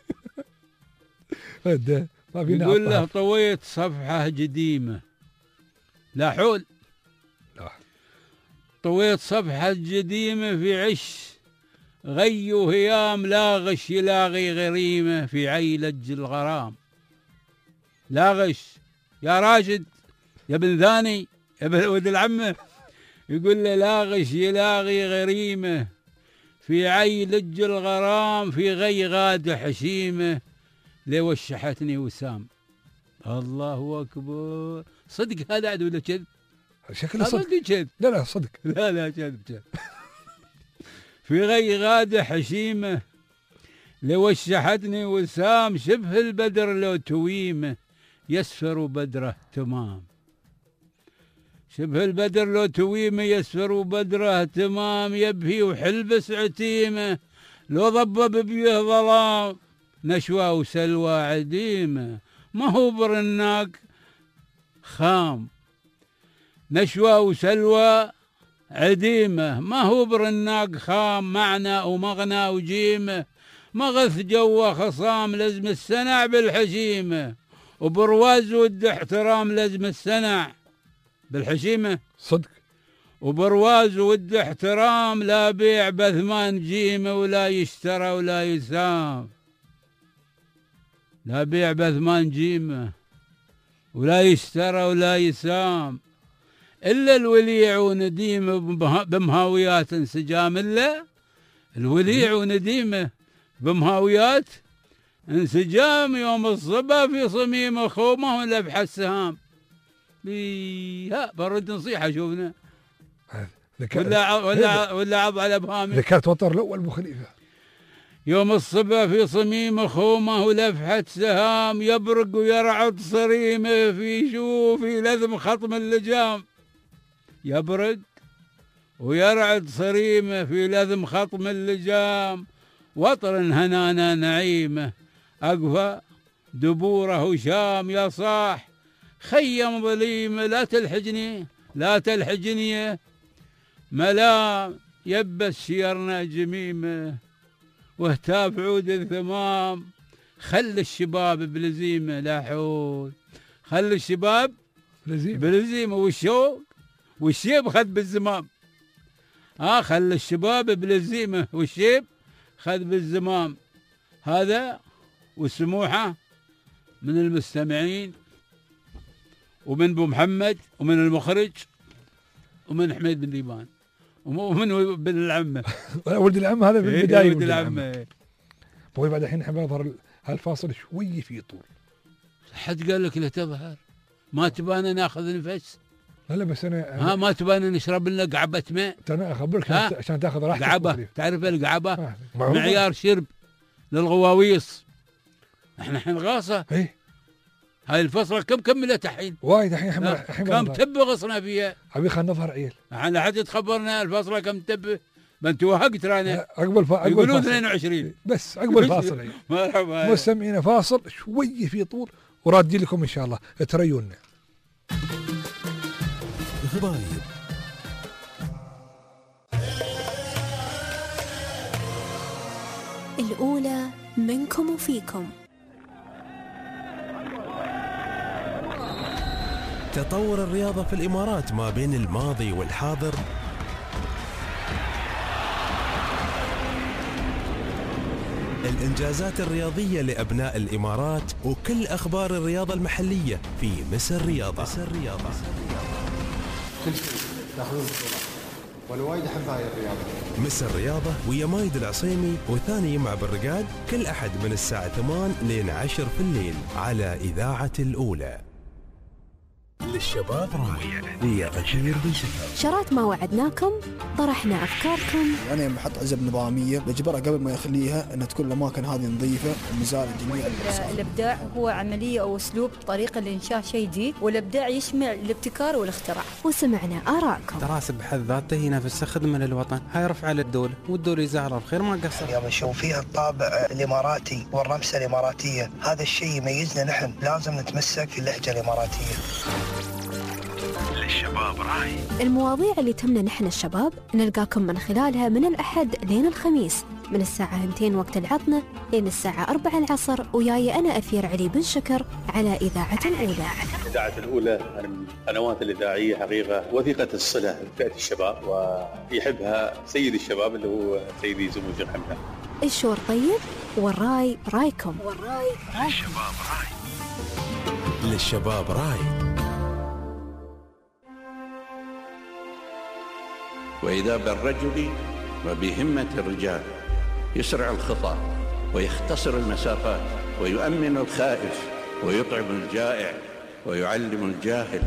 عنده ما فينا. يقول له طويت صفحه قديمه لا حول. لا طويت صفحه قديمه في عش غي وهيام لا غش يلاغي غريمه في عيلج الغرام. لا غش يا راشد يا ابن ثاني يا ابن ولد العمه. يقول له لا غش يلاغي غريمه في عيلج الغرام في غي غاد حشيمه لي وشحتني وسام. الله اكبر. صدق هذا عاد ولا كذب؟ شكله صدق. كذب. لا لا صدق. لا لا كذب كذب. في غي غاد حشيمه لو وشحتني وسام شبه البدر لو تويمه يسفر بدره تمام. شبه البدر لو تويمه يسفر بدره تمام. يبهي وحلبس عتيمه لو ضبب بيه ظلام. نشوى وسلوى عديمه ما هو برناق خام. نشوى وسلوى عديمه ما هو برناق خام. معنى ومغنى وجيمه مغث جوا خصام. لزم السنع بالحشيمه وبرواز ود احترام. لزم السنع بالحشيمه صدق وبرواز ود احترام. لا بيع بثمان جيمه ولا يشترى ولا يسام. لا بيع بثمان جيمه ولا يشترى ولا يسام. إلا الوليع ونديمه بمهاويات انسجام. إلا الوليع ونديمه بمهاويات انسجام. يوم الصبا في صميم خومه ولبح السهام. ها برد نصيحة شوفنا ولا ولا ولا عض على ابهامي. ذكرت وطر الأول أبو خليفة. يوم الصبا في صميم خومه ولفحة سهام. يبرق ويرعد صريمه في شوفي لذم خطم اللجام. يبرق ويرعد صريمه في لذم خطم اللجام. وطر هنانا نعيمه أقفى دبوره شام. يا صاح خيم ظليمه لا تلحجني لا تلحجني ملام. يبس شيرنا جميمه واهتاف عود الثمام. خل الشباب بلزيمه لا حول. خل الشباب بلزيمه والشوق والشيب خذ بالزمام. ها خل الشباب بلزيمه والشيب خذ بالزمام. هذا والسموحه من المستمعين ومن ابو محمد ومن المخرج ومن حميد بن ديبان ومن بن العمه. ولد العم هذا في البدايه. ولد العمه. بقول بعد الحين حاب اظهر هالفاصل شوي في طول. حد قال لك لا تظهر؟ ما تبانا ناخذ نفس؟ لا لا بس انا ها ما تبانا نشرب لنا قعبه ماء؟ انا اخبرك عشان تاخذ راحتك. قعبه تعرف القعبه؟ آه. معيار شرب للغواويص. احنا الحين غاصه. ايه هاي الفصله كم كملت الحين؟ وايد الحين الحين كم تب غصنا فيها؟ حبيبي خلينا نظهر عيل. احنا حد تخبرنا الفصله كم تب؟ ما انت وهقت رانا. عقب الفاصل يقولون اثنين وعشرين بس عقب الفاصل. مرحبا مستمعينا فاصل شوي في طول ورادي لكم ان شاء الله تريونا. غرايب الأولى منكم وفيكم. تطور الرياضة في الإمارات ما بين الماضي والحاضر. الإنجازات الرياضية لأبناء الإمارات وكل أخبار الرياضة المحلية في مصر رياضة. مصر رياضة. كل شيء تاخذون بطولة وانا وايد احب هاي الرياضة. مصر رياضة ويا مايد العصيمي وثاني يمع بالرقاد كل أحد من الساعة ثمان لين عشر في الليل على إذاعة الأولى. للشباب راية ويا غشير بن شكر. شرات ما وعدناكم طرحنا أفكاركم. أنا يوم بحط عزب نظامية بجبرها قبل ما يخليها أن تكون الأماكن هذه نظيفة ومزال جميع المسائل. الإبداع هو عملية أو أسلوب طريقة لإنشاء شيء جديد، والإبداع يشمل الابتكار والاختراع. وسمعنا آراءكم. دراسة بحد ذاته ينافس خدمة للوطن، هاي رفعة للدولة والدولة يزعر الخير ما قصر. اليوم نشوف فيها الطابع الإماراتي والرمسة الإماراتية، هذا الشيء يميزنا نحن، لازم نتمسك في اللهجة الإماراتية. للشباب راي. المواضيع اللي تهمنا نحن الشباب نلقاكم من خلالها من الأحد لين الخميس من الساعة اثنتين وقت العطنة لين الساعة أربعة العصر، وياي أنا أثير علي بن شكر على إذاعة الأولى. إذاعة الأولى من القنوات الإذاعية حقيقة وثيقة الصلة بفئة الشباب ويحبها سيد الشباب اللي هو سيدي سمو الشيخ حمدان. الشور طيب والراي رايكم. والراي للشباب راي. للشباب راي. وإذا بالرجل وبهمة الرجال يسرع الخطى ويختصر المسافات ويؤمن الخائف ويطعم الجائع ويعلم الجاهل.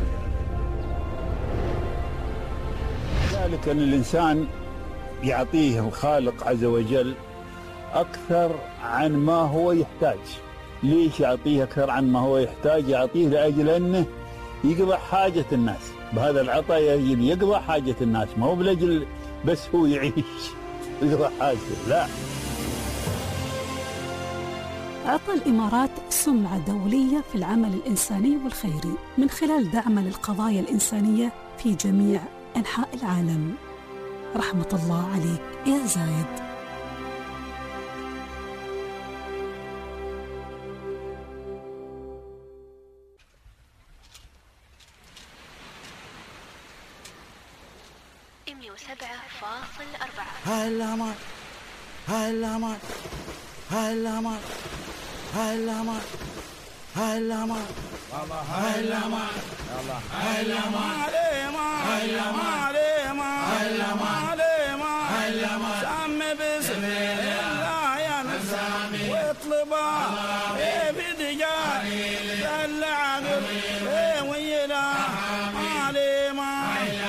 ذلك أن الإنسان يعطيه الخالق عز وجل أكثر عن ما هو يحتاج. ليش يعطيه أكثر عن ما هو يحتاج؟ يعطيه لأجل أنه يقضى حاجة الناس. بهذا العطاء يجب يقضى حاجة الناس، ما هو بلجل بس هو يعيش يقضى حاجته، لا. أعطى الإمارات سمعة دولية في العمل الإنساني والخيري من خلال دعمه للقضايا الإنسانية في جميع أنحاء العالم. رحمة الله عليك يا زايد. مية وسبعة فاصل أربعة. هاي الأمان، هاي الأمان، هاي الأمان، هاي الأمان، هاي الأمان، هاي الأمان، هاي الأمان، هاي الأمان، هاي الأمان، هاي الأمان، سمي باسم الله يا نسامي واطلبها في دجاج دلع قلبي ويلا عليما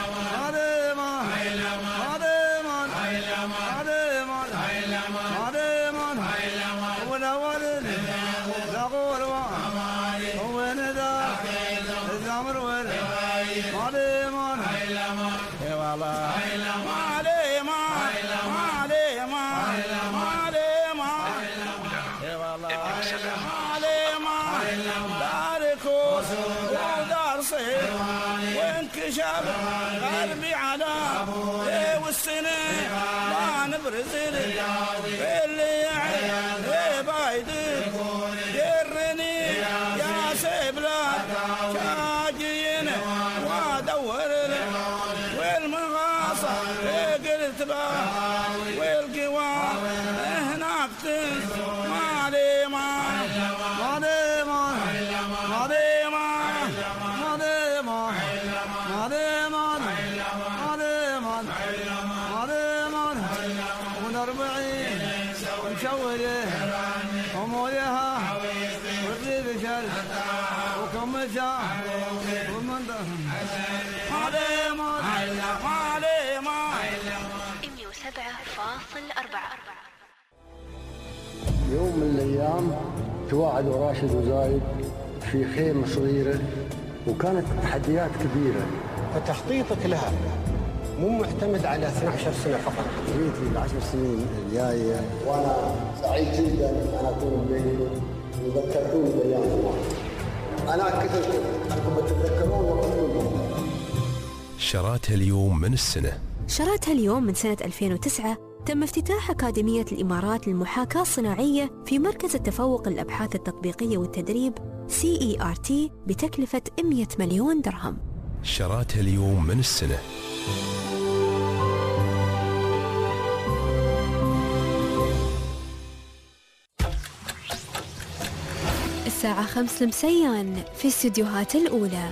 وانكشف قلبي على والسنة ما نبرزل اللي يعيب بايدك يرني يا سبلات شاجين وادور والمغاصة قلت بها والقوى هناك تنس مالي ما مالي ما مالي ما مشوره ومولها وطيب شل وكمشا ومنطقة عليما عليما مية وسبعة فاصل أربعة. يوم من الأيام تواعدوا راشد وزايد في خيمة صغيرة وكانت تحديات كبيرة، فتخطيطك لها مو معتمد على اثنتي عشرة سنة فقط. رؤيتي العشر سنين الجاية وأنا سعيد جدا أن أكون بينكم وذكرتوني بأيام الله. أنا أكدت أنكم تتذكرون وقتكم. شراتها اليوم من السنة. شراتها اليوم من سنة ألفين وتسعة تم افتتاح أكاديمية الإمارات للمحاكاة الصناعية في مركز التفوق للأبحاث التطبيقية والتدريب سي إي آر تي بتكلفة مئة مليون درهم. شراتها اليوم من السنة. الساعة خمس المسيان في استديوهات الأولى.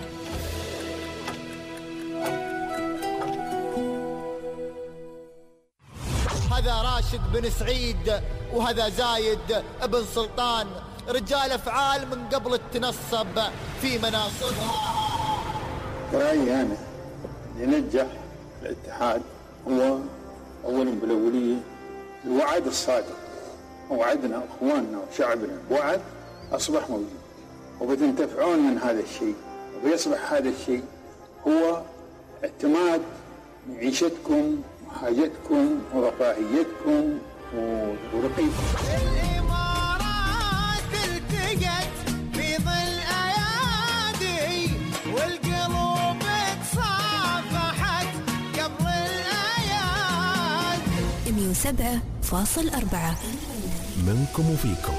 هذا راشد بن سعيد وهذا زايد بن سلطان، رجال أفعال من قبل التنصب في مناصبها. رأيي أنا اللي نجح الاتحاد هو أولا بالأولية الوعد الصادق. وعدنا أخواننا وشعبنا وعد أصبح موجود، وبتنتفعون من هذا الشيء، وبيصبح هذا الشيء هو اعتماد معيشتكم وحاجتكم ورفاهيتكم ورقيكم. الإمارات التقت في ظل أيادي والقلوب تصافحت قبل الأياد. مئة وسبعة فاصل أربعة منكم وفيكم.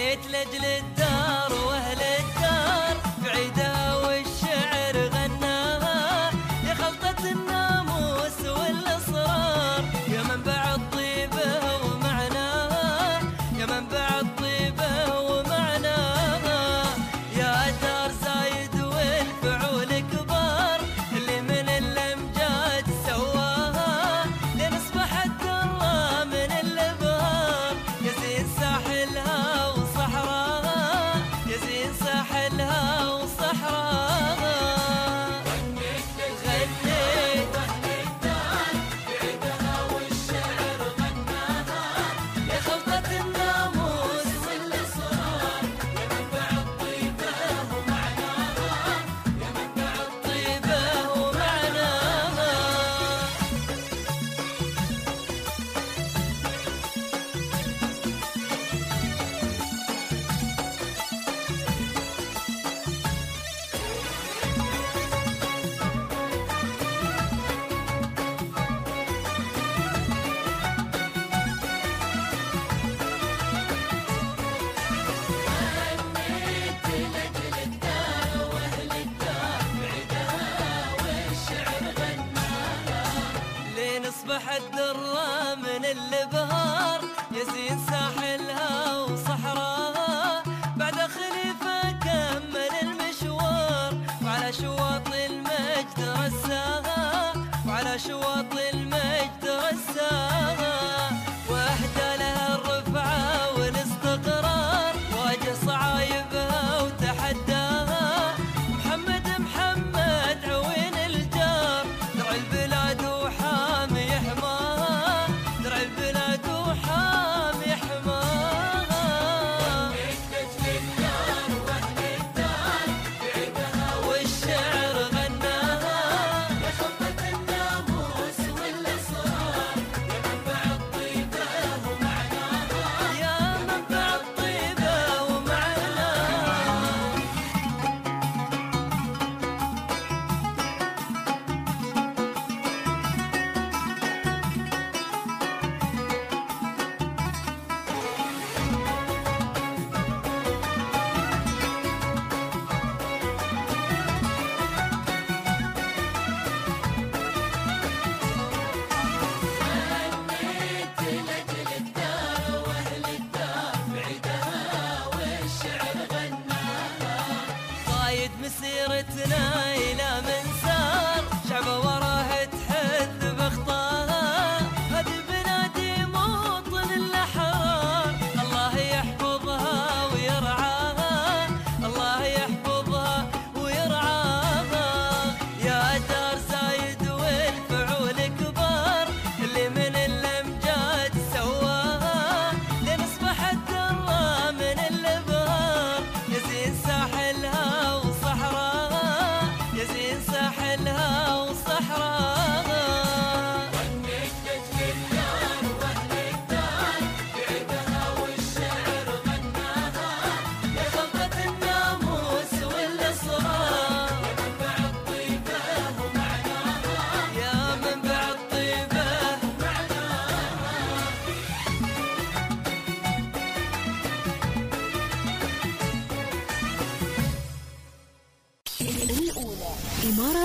لأجل الدار وأهل الدار بعيدا والشعر غناها.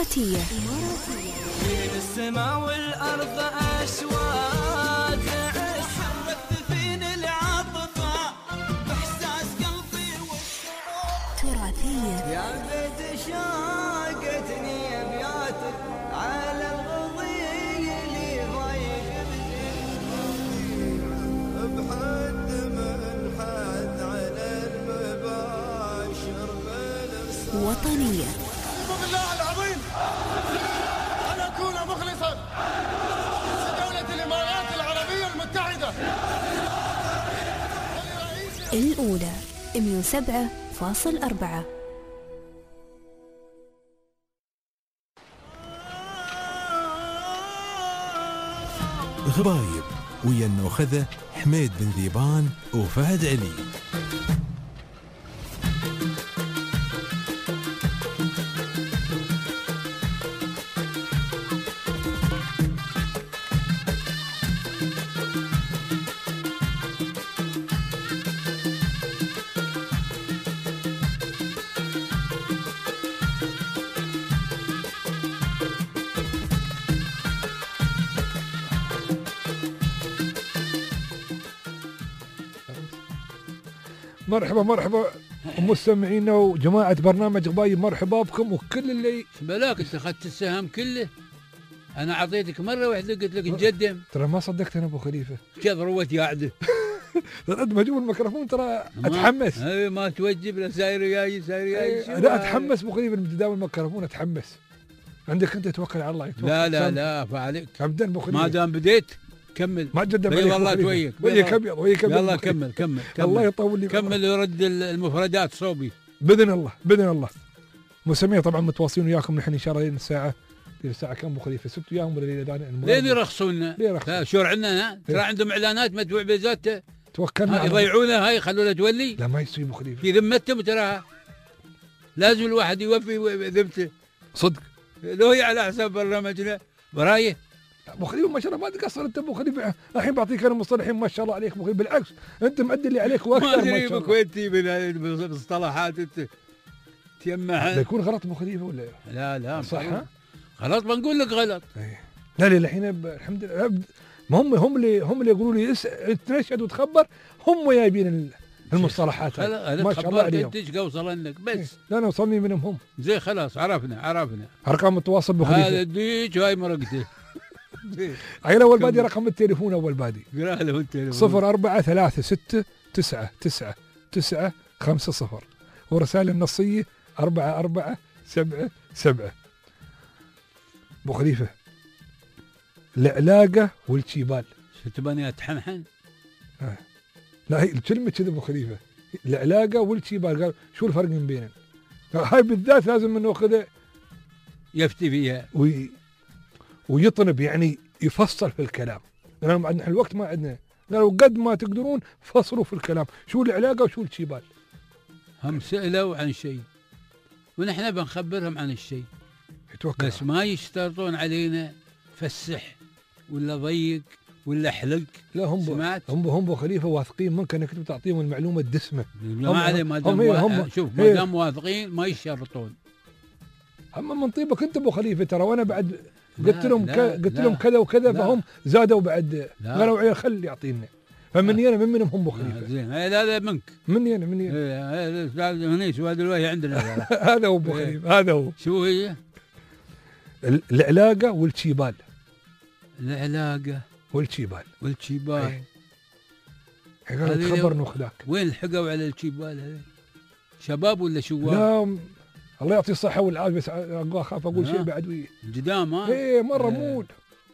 إماراتية. بين السماء والأرض أشواق حركت فيني العاطفة بإحساس قلبي والشعور. تراثية. يا بيت شاقتني أبياتك على الغضي اللي ضايق بحد من حد على المباشر بالرسالة. وطنية. بالله العظيم أن أكون مخلصا لدولة الإمارات العربية المتحدة. الأولى مئة وسبعة فاصل أربعة. غرايب ويا النوخذة حميد بن ذيبان وفهد علي. مرحبا مرحبا مستمعينا وجماعة برنامج غبايب، مرحبا بكم وكل اللي بلاك انت اخذت السهم كله. انا اعطيتك مره واحده قلت لك نقدم، ترى ما صدقت انا ابو خليفه كذا روت قاعده. قد ما اجيب الميكروفون ترى اتحمس. اي ما توجب لا ساير جاي ساير جاي. لا اتحمس ابو خليفه لما تداول الميكروفون اتحمس. عندك انت توكل على الله. لا لا لا فعليك ابدا ابو خليفه ما دام بديت كمل. ما جد بيض الله تويك ويك ابيض ويك ابيض. يلا كمل كمل كمل الله يطول لي كمل ويرد المفردات صوبي باذن الله باذن الله. مستمعين طبعا متواصلين وياكم نحن ان شاء الله لين الساعه لين الساعه كم ابو خليفه؟ ست ايام ولا ليله؟ لين يرخصونا. شو عندنا ترى عندهم اعلانات مدفوع بزات توكلنا يضيعونها هاي يخلونا تولي. لا ما يصير ابو خليفه في ذمتهم تراها لازم الواحد يوفي ذمته صدق. لو هي على حساب برنامجنا برايه. ابو خليفه ما شاء الله ما تقصر انت ابو خليفه. الحين بعطيك انا مصطلحين ما شاء الله عليك ابو خليفه، بالعكس انت مؤدي اللي عليك واكثر. ما ادري بكويتي بالمصطلحات انت تيمها يكون غلط ابو خليفه ولا لا لا صح ها؟ غلط بنقول لك غلط. ايه. لا لا الحين الحمد لله ما هم هم اللي هم اللي يقولوا لي تنشد وتخبر، هم جايبين المصطلحات هذه ما شاء الله عليهم. انت ايش وصل لك بس؟ ايه. لا انا وصلني منهم هم. زي خلاص عرفنا عرفنا. ارقام التواصل ابو خليفه هذا الديج هاي مرقته. عيل اول بادي رقم التليفون اول بادي قرا له التليفون صفر أربعة ثلاثة ستة تسعة تسعة تسعة خمسة صفر، ورسائل النصية أربعة أربعة سبعة سبعة. أبو خليفة العلاقة والشيبال شو تباني أتحنحن؟ آه. لا هي الكلمة كذا أبو خليفة، العلاقة والشيبال قال شو الفرق من بينهم؟ هاي بالذات لازم انه ياخذها يفتي فيها وي ويطنب، يعني يفصل في الكلام، لأن عندنا الوقت ما عندنا، قالوا قد ما تقدرون فصلوا في الكلام، شو العلاقة وشو الشيبال. هم سألوا عن شيء ونحن بنخبرهم عن الشيء، بس ما يشترطون علينا فسح ولا ضيق ولا حلق. لا هم سمعت؟ هم هم ابو خليفه واثقين منك انك تعطيهم المعلومه الدسمه. ما عليه ما دام هم شوف ما دام واثقين ما يشرطون. اما من طيبك انت ابو خليفه ترى، وانا بعد قلت لهم قلت لهم كذا وكذا فهم زادوا بعد قالوا عيال خل يعطينا، فمني انا من منهم هم ابو خليفه. زين هذا منك مني انا مني انا هذا استاذ هنيس وهذا الوهي عندنا. هذا هو ابو خليفه هذا هو. شو هي؟ العلاقه والشيبال. العلاقه والشيبال والشيبال قالوا خبر نخلاك. وين الحقوا على الشيبال هذا؟ شباب ولا شواب؟ لا الله يعطيه الصحه والعافيه، بس اخاف اقول شيء بعد ويه قدام. ها ايه مره مود.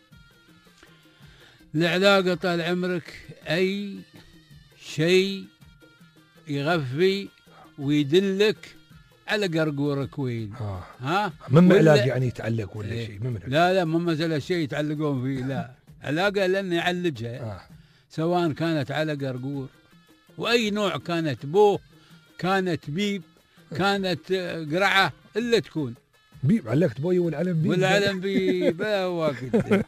العلاقه طال عمرك اي شيء يغفي ويدلك على قرقورك وين. آه. ها من علاقه يعني يتعلق ولا ايه. شيء من لا لا مو مساله شيء يتعلقون فيه، لا علاقه لانه يعلقها. آه. سواء كانت على قرقور واي نوع كانت، بو كانت بيب كانت قرعه الا تكون بيب. علقت بوي والعلم بيب والعلم بيب هو كده.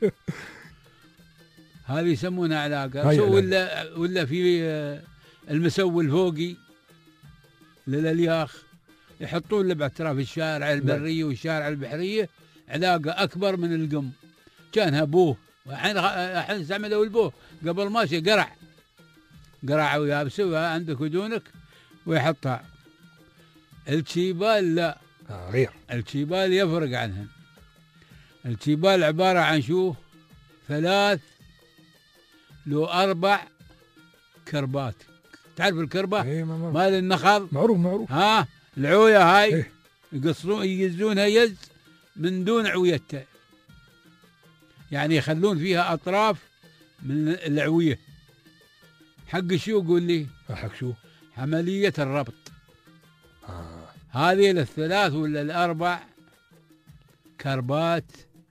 هذه يسمونها علاقه. شو ولا ولا في المسوي الفوقي للالياخ يحطون له باعتراف الشارع البريه والشارع البحريه علاقة أكبر من القم. كانها أبوه، الحين الحين استعملوا البوه، قبل ماشي قرع قرع ويابسه عندك ودونك ويحطها. الشيبال لا، آه غير. الشيبال يفرق عنهم. الشيبال عبارة عن شو؟ ثلاث لو أربع كربات. تعرف الكربة؟ إيه مال النخل؟ معروف معروف. ها العوية هاي إيه؟ يقصرون يجزونها يز من دون عويتها، يعني يخلون فيها أطراف من العوية. حق شو قول لي؟ حق شو؟ عملية الربط. آه. هذه الثلاث ولا الأربع كربات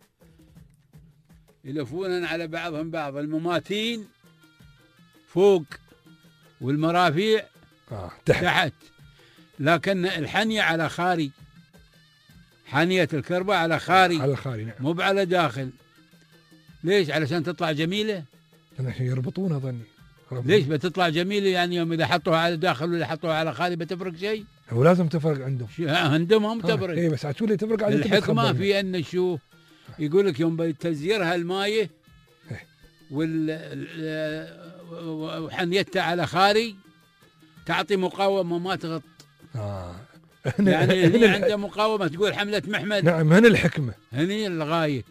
يلفون على بعضهم بعض. المماتين فوق والمرافيع آه. تحت. تحت، لكن الحنية على خارج. حنية الكربة على خارج، على خارج نعم. مو على داخل. ليش؟ علشان تطلع جميلة. عشان يربطونها ظني. ليش بتطلع جميلة؟ يعني يوم إذا حطوها على داخل ولا حطوها على خارج بتفرق شيء؟ هو لازم تفرق عندهم. عندهم هم تفرق. اي بس عشان تفرق على الحكمة في أن شو يقول لك يوم بتزيرها المايه وحنيتها على خارج تعطي مقاومة ما تغط. آه. يعني هني عنده مقاومة، تقول حملة محمد. نعم هنا الحكمة، هني الغاية.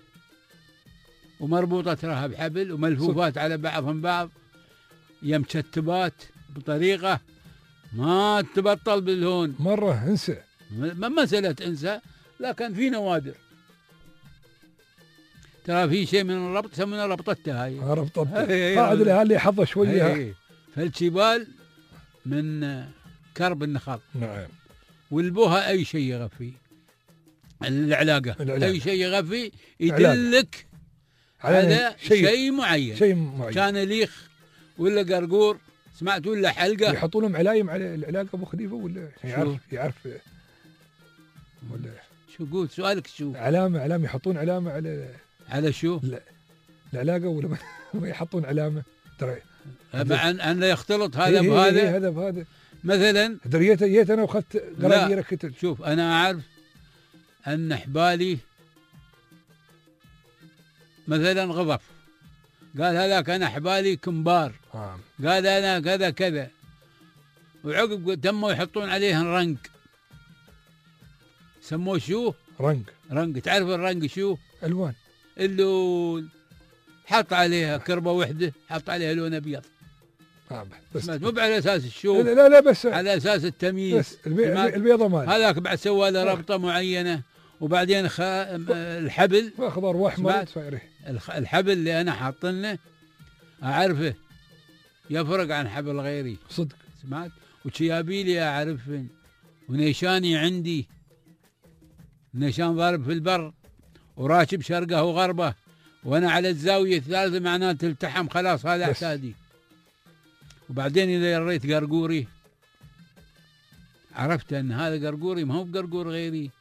ومربوطة تراها بحبل وملفوفات على بعضهم بعض، يمشتبات بطريقة ما تبطل بالهون. مرة انسى، ما مسألة انسى، لكن في نوادر. ترى في شيء من الربط يسمونه ربطتها هاي. ربطتها قاعد لها اللي حظه شوية. فالشبال من كرب النخل. نعم. والبوها أي شيء يغفي العلاقة. العلاقة. أي شيء يغفي يدلك على شيء, شيء معين. شيء معين. كان ليخ ولا قرقور سمعت ولا حلقة. يحطوا لهم علايم على العلاقة أبو خليفة ولا يعرف يعرف ولا شو قول سؤالك شو؟ علامة علامة يحطون علامة على على شو؟ لا العلاقة ولا ما يحطون علامة ترى أن أن لا يختلط هذا بهذا. هذا بهذا مثلا دريت جيت أنا وأخذت قرابيرة كتل. شوف أنا أعرف أن حبالي مثلا غضف، قال هذاك أنا حبالي كمبار. آه. قال أنا كذا كذا، وعقب تموا يحطون عليها رنق سموه شو؟ رنق. رنق. تعرف الرنق شو؟ ألوان. اللون. حط عليها كربة وحدة، حط عليها لون أبيض. آه بس مو على أساس الشوف. لا لا بس على أساس التمييز. بس البي... البيضة مال هذاك بعد سوى له ربطة معينة، وبعدين خ... الحبل أخضر وأحمر صايره. الحبل اللي أنا حاطنه أعرفه يفرق عن حبل غيري. صدق. سمعت؟ وشيابيلي أعرفهن، ونيشاني عندي نيشان ضارب في البر وراكب شرقه وغربه، وأنا على الزاوية الثالثة معناته التحم خلاص هذا اعتادي. وبعدين إذا ريت قرقوري عرفت أن هذا قرقوري ما هو بقرقور غيري.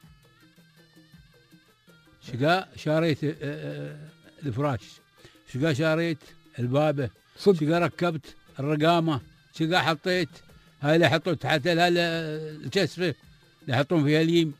شقا شاريت الفراش، شقا شاريت البابة، شقا ركبت الرقامة، شقا حطيت هاي اللي حطوا تحت الكسفة اللي يحطون فيها اليم.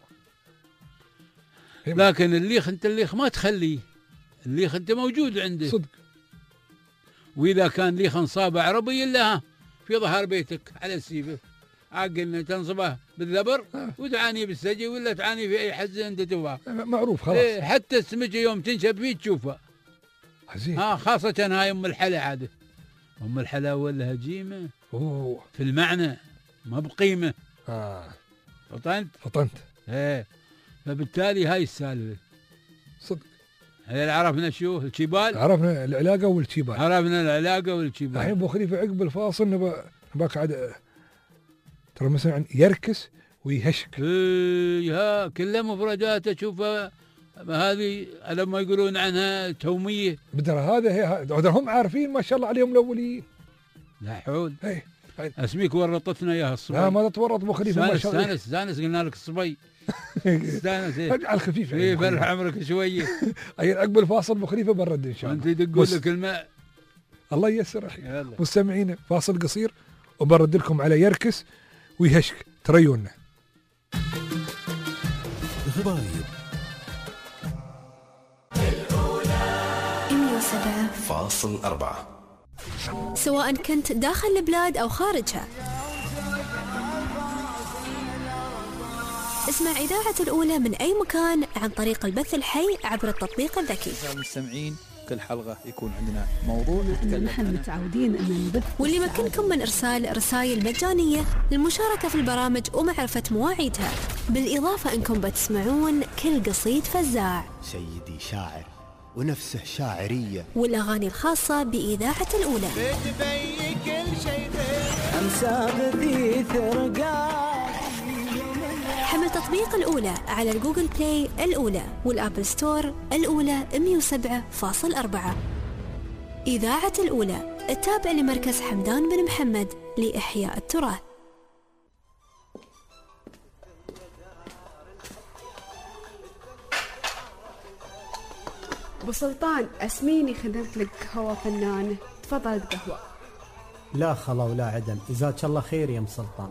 لكن الليخ انت الليخ ما تخليه، الليخ انت موجود عنده صدق. واذا كان ليخ انصاب عربي الا في ظهر بيتك على السيفه عقلنا تنصبه بالذبر وتعاني بالسجي ولا تعاني في اي حزه انت تبغاه. معروف خلاص. إيه حتى السمكه يوم تنشب فيه تشوفها. عزيز. ها خاصه هاي ام الحلا عاده. ام الحلا ولا هجيمه. اوه في المعنى ما بقيمه. اه فطنت؟ فطنت. ايه فبالتالي هاي السالفه. صدق. هل عرفنا شو الشيبال؟ عرفنا العلاقه والشيبال. عرفنا العلاقه والشيبال. الحين ابو خليفه عقب الفاصل نبى نباك عاد ترى مثلا يركس ويهشك. ايه ها كلها مفردات تشوفها هذه لما يقولون عنها توميه. بدر هذا هي هم عارفين ما شاء الله عليهم الاولين. لا حول. ايه اسميك ورطتنا اياها الصبي. لا ما تتورط ابو خليفه ما شاء الله. استانس استانس قلنا لك الصبي. استانس ايه اجعل خفيف. ايه فرح عمرك شويه. اي عقب الفاصل ابو خليفه برد ان شاء الله. انت تقول لك الماء. الله ييسر اخي. مستمعينا فاصل قصير وبرد لكم على يركس ويهشك تريونا. غبايب فاصل أربعة. سواء كنت داخل البلاد أو خارجها، اسمع إذاعة الأولى من أي مكان عن طريق البث الحي عبر التطبيق الذكي. المستمعين كل حلقة يكون عندنا موضوع نتكلم نحن متعودين أن نبث، واللي يمكنكم من إرسال رسائل مجانية للمشاركة في البرامج ومعرفة مواعيدها، بالإضافة أنكم بتسمعون كل قصيد فزاع، سيدي شاعر ونفسه شاعرية، والأغاني الخاصة بإذاعة الأولى. بتبي كل شيء أمساق ذي ثرقان. حمل تطبيق الأولى على الجوجل بلاي الأولى والآبل ستور الأولى مئة وسبعة فاصلة أربعة. إذاعة الأولى التابع لمركز حمدان بن محمد لإحياء التراث. أبو سلطان أسميني خدمت لك قهوة فنانة، تفضل قهوة. لا خلا ولا عدم، جزاك الله خير يا ام سلطان.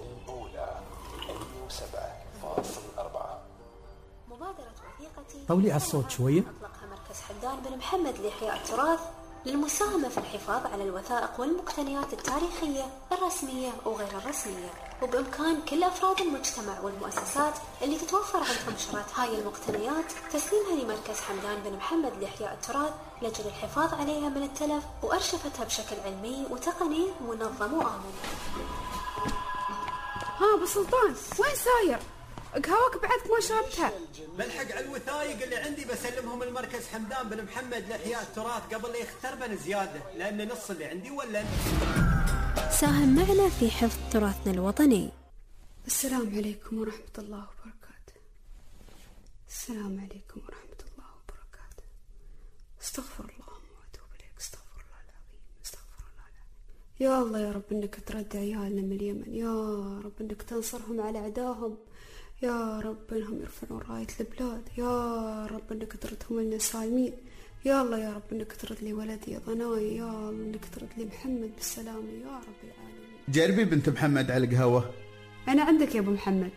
طولي على الصوت شوية. أطلقها مركز حمدان بن محمد لإحياء التراث للمساهمة في الحفاظ على الوثائق والمقتنيات التاريخية الرسمية وغير الرسمية، وبإمكان كل أفراد المجتمع والمؤسسات اللي تتوفر عندهم شرات هاي المقتنيات تسليمها لمركز حمدان بن محمد لإحياء التراث لأجل الحفاظ عليها من التلف وأرشفتها بشكل علمي وتقني منظم وآمن. ها أبو سلطان وين ساير؟ قهوك بعدك ما شربتها. بلحق على الوثائق اللي عندي بسلمهم المركز حمدان بن محمد لإحياء التراث قبل لا يختربن زيادة، لأن نص اللي عندي ولا. ساهم معنا في حفظ تراثنا الوطني. السلام عليكم ورحمة الله وبركاته. السلام عليكم ورحمة الله وبركاته. استغفر الله وأتوب إليك. استغفر الله العظيم. استغفر الله العظيم. يا الله يا رب إنك ترد عيالنا من اليمن، يا رب إنك تنصرهم على أعدائهم، يا رب انهم يرفعون راية البلاد، يا رب انك تردهم لنا سالمين، يا الله يا رب انك ترد لي ولدي يا ضناي، يا الله انك ترد لي محمد بالسلامة يا رب العالمين. جربي بنت محمد على القهوة. انا عندك يا ابو محمد.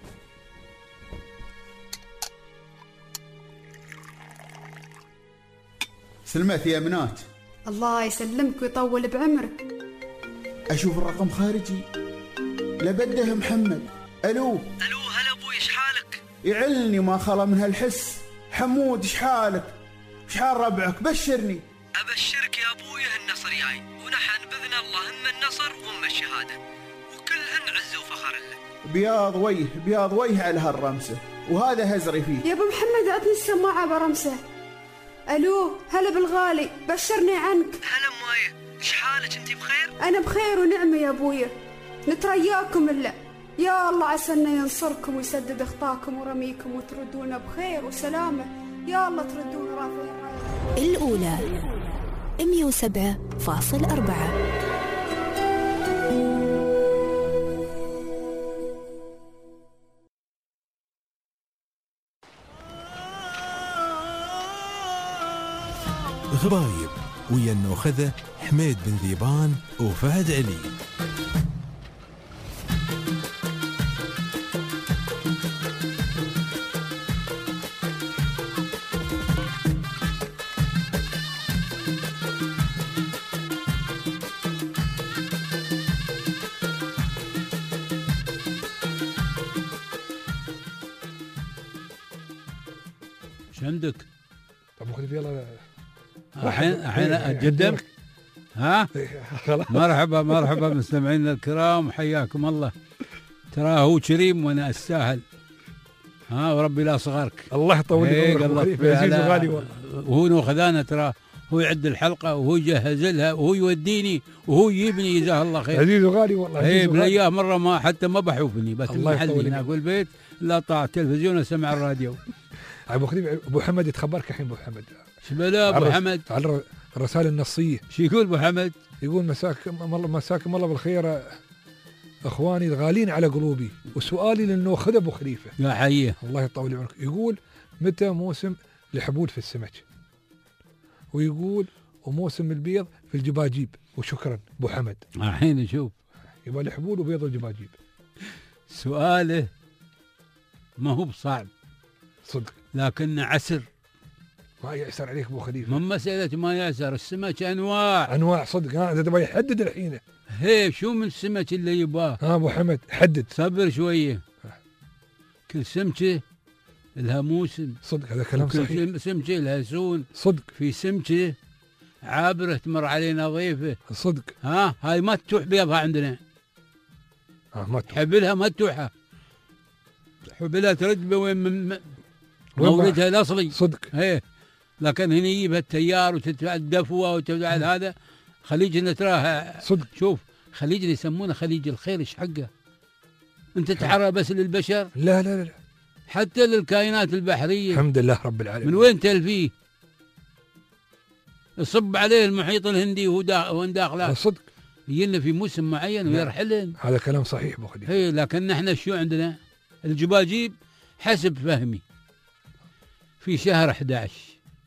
سلمت يا بنات. الله يسلمك ويطول بعمرك. اشوف الرقم خارجي. لبده محمد. الو الو هلا ابوي ايش حالك؟ يعلني ما خلا من هالحس. حمود ايش حالك؟ ايش حال ربعك؟ بشرني. ابشرك يا ابوي النصر جاي، ونحن باذن الله هم النصر وهم الشهاده، وكلهن عز وفخر لنا. بياض وجه بياض وجه على هالرمسه، وهذا هزري فيه. يا ابو محمد اعطني السماعه برمسه. الو هلا بالغالي، بشرني عنك. هلا مايه، ايش حالك انت بخير؟ انا بخير ونعمه يا ابويا، نترياكم الا يا الله عسى انه ينصركم ويسدد اخطاكم ورميكم وتردونا بخير وسلامه، يا الله تردونا رافعين راية. الأولى مئة وسبعة فاصلة أربعة. غرايب ويا النوخذة حميد بن ذيبان وفهد علي. عندك؟ طب خذ يلا الحين الحين اتقدم. ها مرحبا مرحبا مستمعينا الكرام، حياكم الله. ترى هو كريم وانا استاهل. ها وربي لا صغرك. الله يطول لك عمرك عزيز وغالي. وهو نوخذانا ترى، هو يعد الحلقه وهو يجهز لها وهو يوديني وهو يجيبني جزاه الله خير. عزيز وغالي والله. اي بالايام مره ما حتى ما بحوفني، بس المحل هنا اقول بيت لا طاع التلفزيون وسمع الراديو. ابو خليل ابو محمد يتخبرك الحين. ابو محمد شبلا ابو حمد على الرسائل النصيه. شو يقول ابو حمد؟ يقول مساكم الله مساكم الله بالخير اخواني الغالين على قلوبي، وسؤالي للنوخذ ابو خليفه. يا حيه الله يطول عمرك. يقول متى موسم الحبود في السمك؟ ويقول وموسم البيض في الجباجيب. وشكرا ابو حمد. الحين نشوف يبقى الحبود وبيض الجباجيب. سؤاله ما هو بصعب صدق، لكن عسر ما يعسر عليك ابو خليفه. من مساله ما يعسر، السمك انواع انواع صدق. ها تبغى يحدد الحين. هي شو من السمك اللي يباه؟ ها ابو حمد حدد. صبر شويه. كل سمكه لها موسم. صدق هذا كلام صحيح. كل سمكه لها سون. صدق. في سمكه عابره تمر علينا ضيفه. صدق. ها هاي ما تتوح بيضها عندنا. ها ما تتوح. حبلها ما تتوحها. حبلها ترد وين من مولدها الاصلي. صدق. ايه لكن هنا يجيبها التيار وتدفع الدفوه وتدفع هذا. خليجنا تراها صدق. شوف خليجنا يسمونه خليج الخير، ايش حقه؟ انت تحرى بس للبشر؟ لا لا لا حتى للكائنات البحريه. الحمد لله رب العالمين. من وين تلفيه؟ يصب عليه المحيط الهندي وهو داخله. صدق. يجينا في موسم معين ويرحلن. هذا كلام صحيح ابو خليفه. اي لكن احنا شو عندنا؟ الجباجيب حسب فهمي في شهر أحد عشر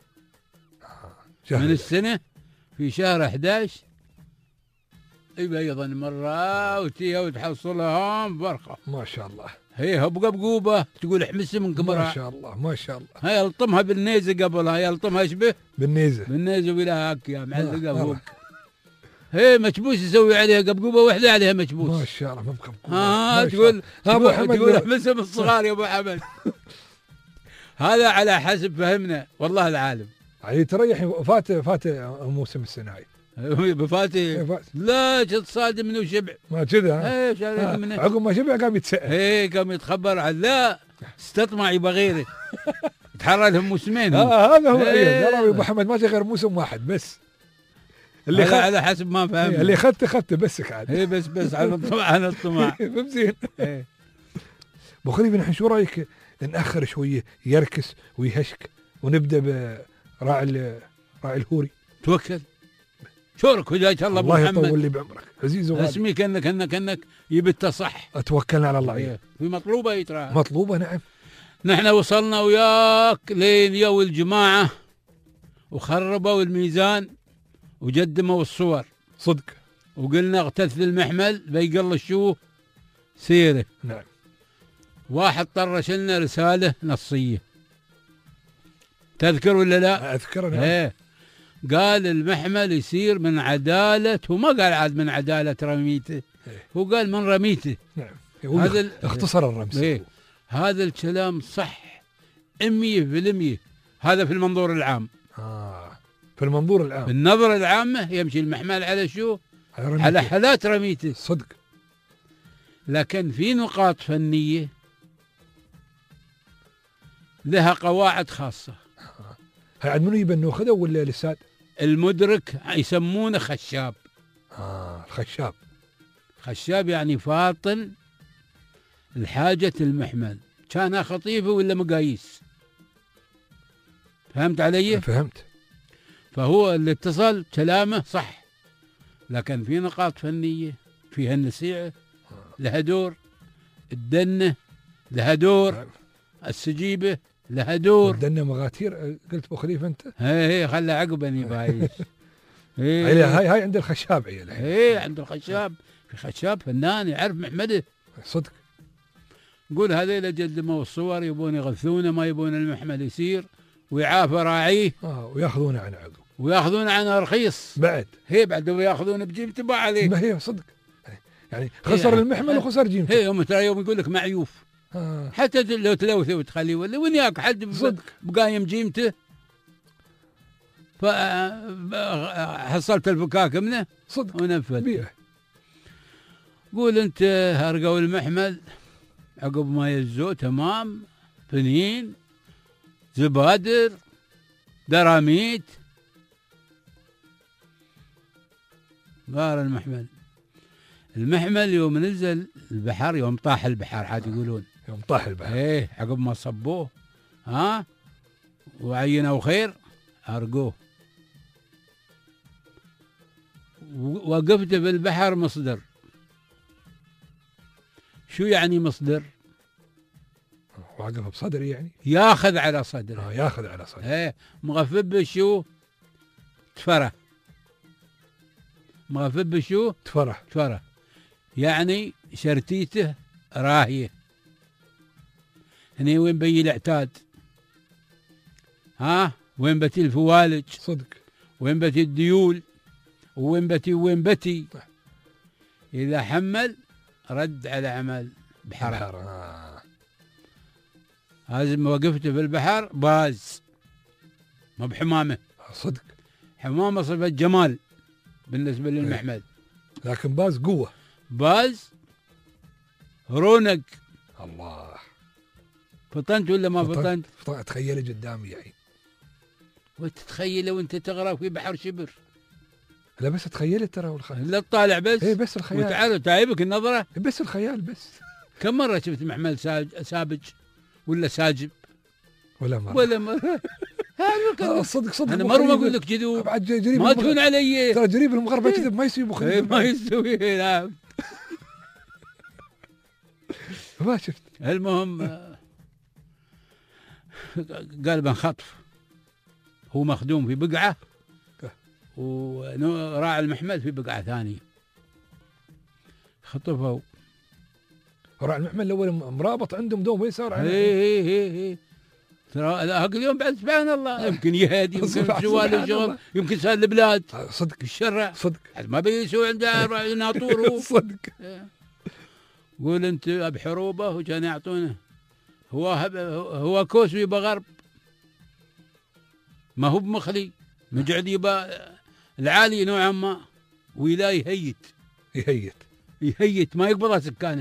من السنة، في شهر أحد عشر يبيض مرة وتيها وتحصلها هم فرخة. ما شاء الله. هي بقبقوبة تقول احمس من كبرها. ما شاء الله ما شاء الله. هاي يلطمها بالنيزة قبلها، يلطمها اشبه بالنيزة بالنيزة ولا هاك يا معلقة فوق. هي مكبوس يسوي عليها قبقوبة واحدة عليها مكبوس. ما شاء الله. ما بقبقوبة. ها تقول ابو حمد تقول احمسها بالصغار يا ابو حمد. هذا على حسب فهمنا والله العالم. يعني تريح فات فات موسم السنة هاي. بفاتي لا تصادم منه شبع ما كذا. ايش منه عقب ما شبع قام يتسأل. ايه قام يتخبر عن لا استطمع يبغى غيره. تحرى لهم موسمين. هذا هو. يا ابو محمد ما غير موسم واحد بس اللي خ... على حسب ما فهم. اللي اخذته اخذته بس عاد. ايه بس بس على الطمع على الطمع. زين. ابو خليفه نحن شو رايك ناخر شويه يركس ويهشك ونبدا براعي راعي الهوري؟ توكل شورك وجايك الله ابو محمد. الله يطول لي بعمرك عزيز وغالي. اسمي كانك كانك كانك يبت صح. توكلنا على الله. إيه. في مطلوبه يترى. مطلوبه نعم. نحن وصلنا وياك لين يو الجماعه وخربوا الميزان وجدموا الصور. صدق. وقلنا اغتث المحمل بيقل شو سيره. نعم. واحد طرش لنا رساله نصيه تذكر ولا لا؟ اذكر. نعم. ايه قال المحمل يصير من عداله، هو ما قال عاد من عداله رميته. إيه. هو قال من رميته. نعم. هذا اختصر الرمز. إيه. هذا الكلام صح مية بالمية. هذا في المنظور العام. اه في المنظور العام. في النظرة العامة يمشي المحمل على شو؟ على, على حالات رميته. صدق. لكن في نقاط فنية لها قواعد خاصة. هاي عاد منو يبنوا خذوا ولا لسات؟ المدرك يسمونه خشاب. اه الخشاب. خشاب يعني فاطن الحاجة المحمل، كانها خطيفة ولا مقاييس. فهمت علي؟ فهمت. فهو اللي اتصل كلامه صح، لكن في نقاط فنية فيها النسيعة لها دور، الدنة لها دور، السجيبة لها دور. الدنة مغاتير قلت ابو خليفة انت؟ هي هي خلى عقبني بايش. هي هاي هاي عند الخشاب عيال. هي عند الخشاب. في خشاب فنان يعرف محمده. صدق. قول هذيل جدموا الصور يبون يغثونه، ما يبون المحمل يسير ويعافى راعيه. اه وياخذونه عن عقب. وياخذون عنها رخيص بعد. هي بعد وياخذون بجيمته باع عليه. ما هي صدق. يعني خسر يعني المحمل وخسر جيمته. هي يوم ترى يوم يقول لك معيوف. آه. حتى لو تلوثه وتخليه ولا وين ياك حد صدق بقايم جيمته. فحصلت الفكاك منه صدق ونفذ بيع. قول انت هرقوا المحمل عقب ما يزوه تمام، فنين زبادر دراميت. غار المحمل المحمل يوم نزل البحر، يوم طاح البحر عاد يقولون يوم طاح البحر ايه عقب ما صبوه ها وعينوا خير ارقوه. وقفت بالبحر مصدر. شو يعني مصدر؟ واقف بصدري يعني ياخذ على صدره. اه ياخذ على صدره. ايه مغفب بشو؟ تفره. مغفب بشو؟ تفره. تفره يعني شرتيته راهيه. هني وين بي الاعتاد ها وين بتي الفوالج صدق، وين بتي الديول، وين بتي وين بتي. إذا حمل رد على عمل بحر. آه. لازم وقفته في البحر باز ما بحمامه. صدق، حمامه صفة جمال بالنسبة للمحمل، لكن باز قوة، باز رونق. الله. فطنت ولا ما فطنت؟ فطنت. تخيلي قدامي يعني، وتتخيله وانت تغرق في بحر شبر. لا بس تخيلت ترى والخيال، لا تطالع بس. ايه بس الخيال. وتعال تعيبك النظرة بس الخيال بس. كم مرة شفت محمل ساج... سابج ولا ساجب؟ ولا مرة. ولا مرة. آه صدق صدق. أنا مرة ما أقول لك كذوب، ما تهون علي. ترى جريب المغربة كذب ما يسوي مخ. إيه ما يسوي. نعم. ما شفت. المهم قال بنخطف، هو مخدوم في بقعة وراعي المحمل في بقعة ثانية. خطفوا. راعي المحمل الأول مرابط عندهم دوم وين صار؟ اي اي اي اي ترى هاك اليوم بعد سبحان الله يمكن يهدي، يمكن سوالف شغل، يمكن سال البلاد. صدق الشرع صدق ما بيسوي عنده ناطور. صدق. قول انت بحروبه وكان يعطونه هو هو كوس ويبقى غرب، ما هو بمخلي، مجعد يبقى العالي نوعا ما ولا يهيت يهيت يهيت ما يقبضها سكانه.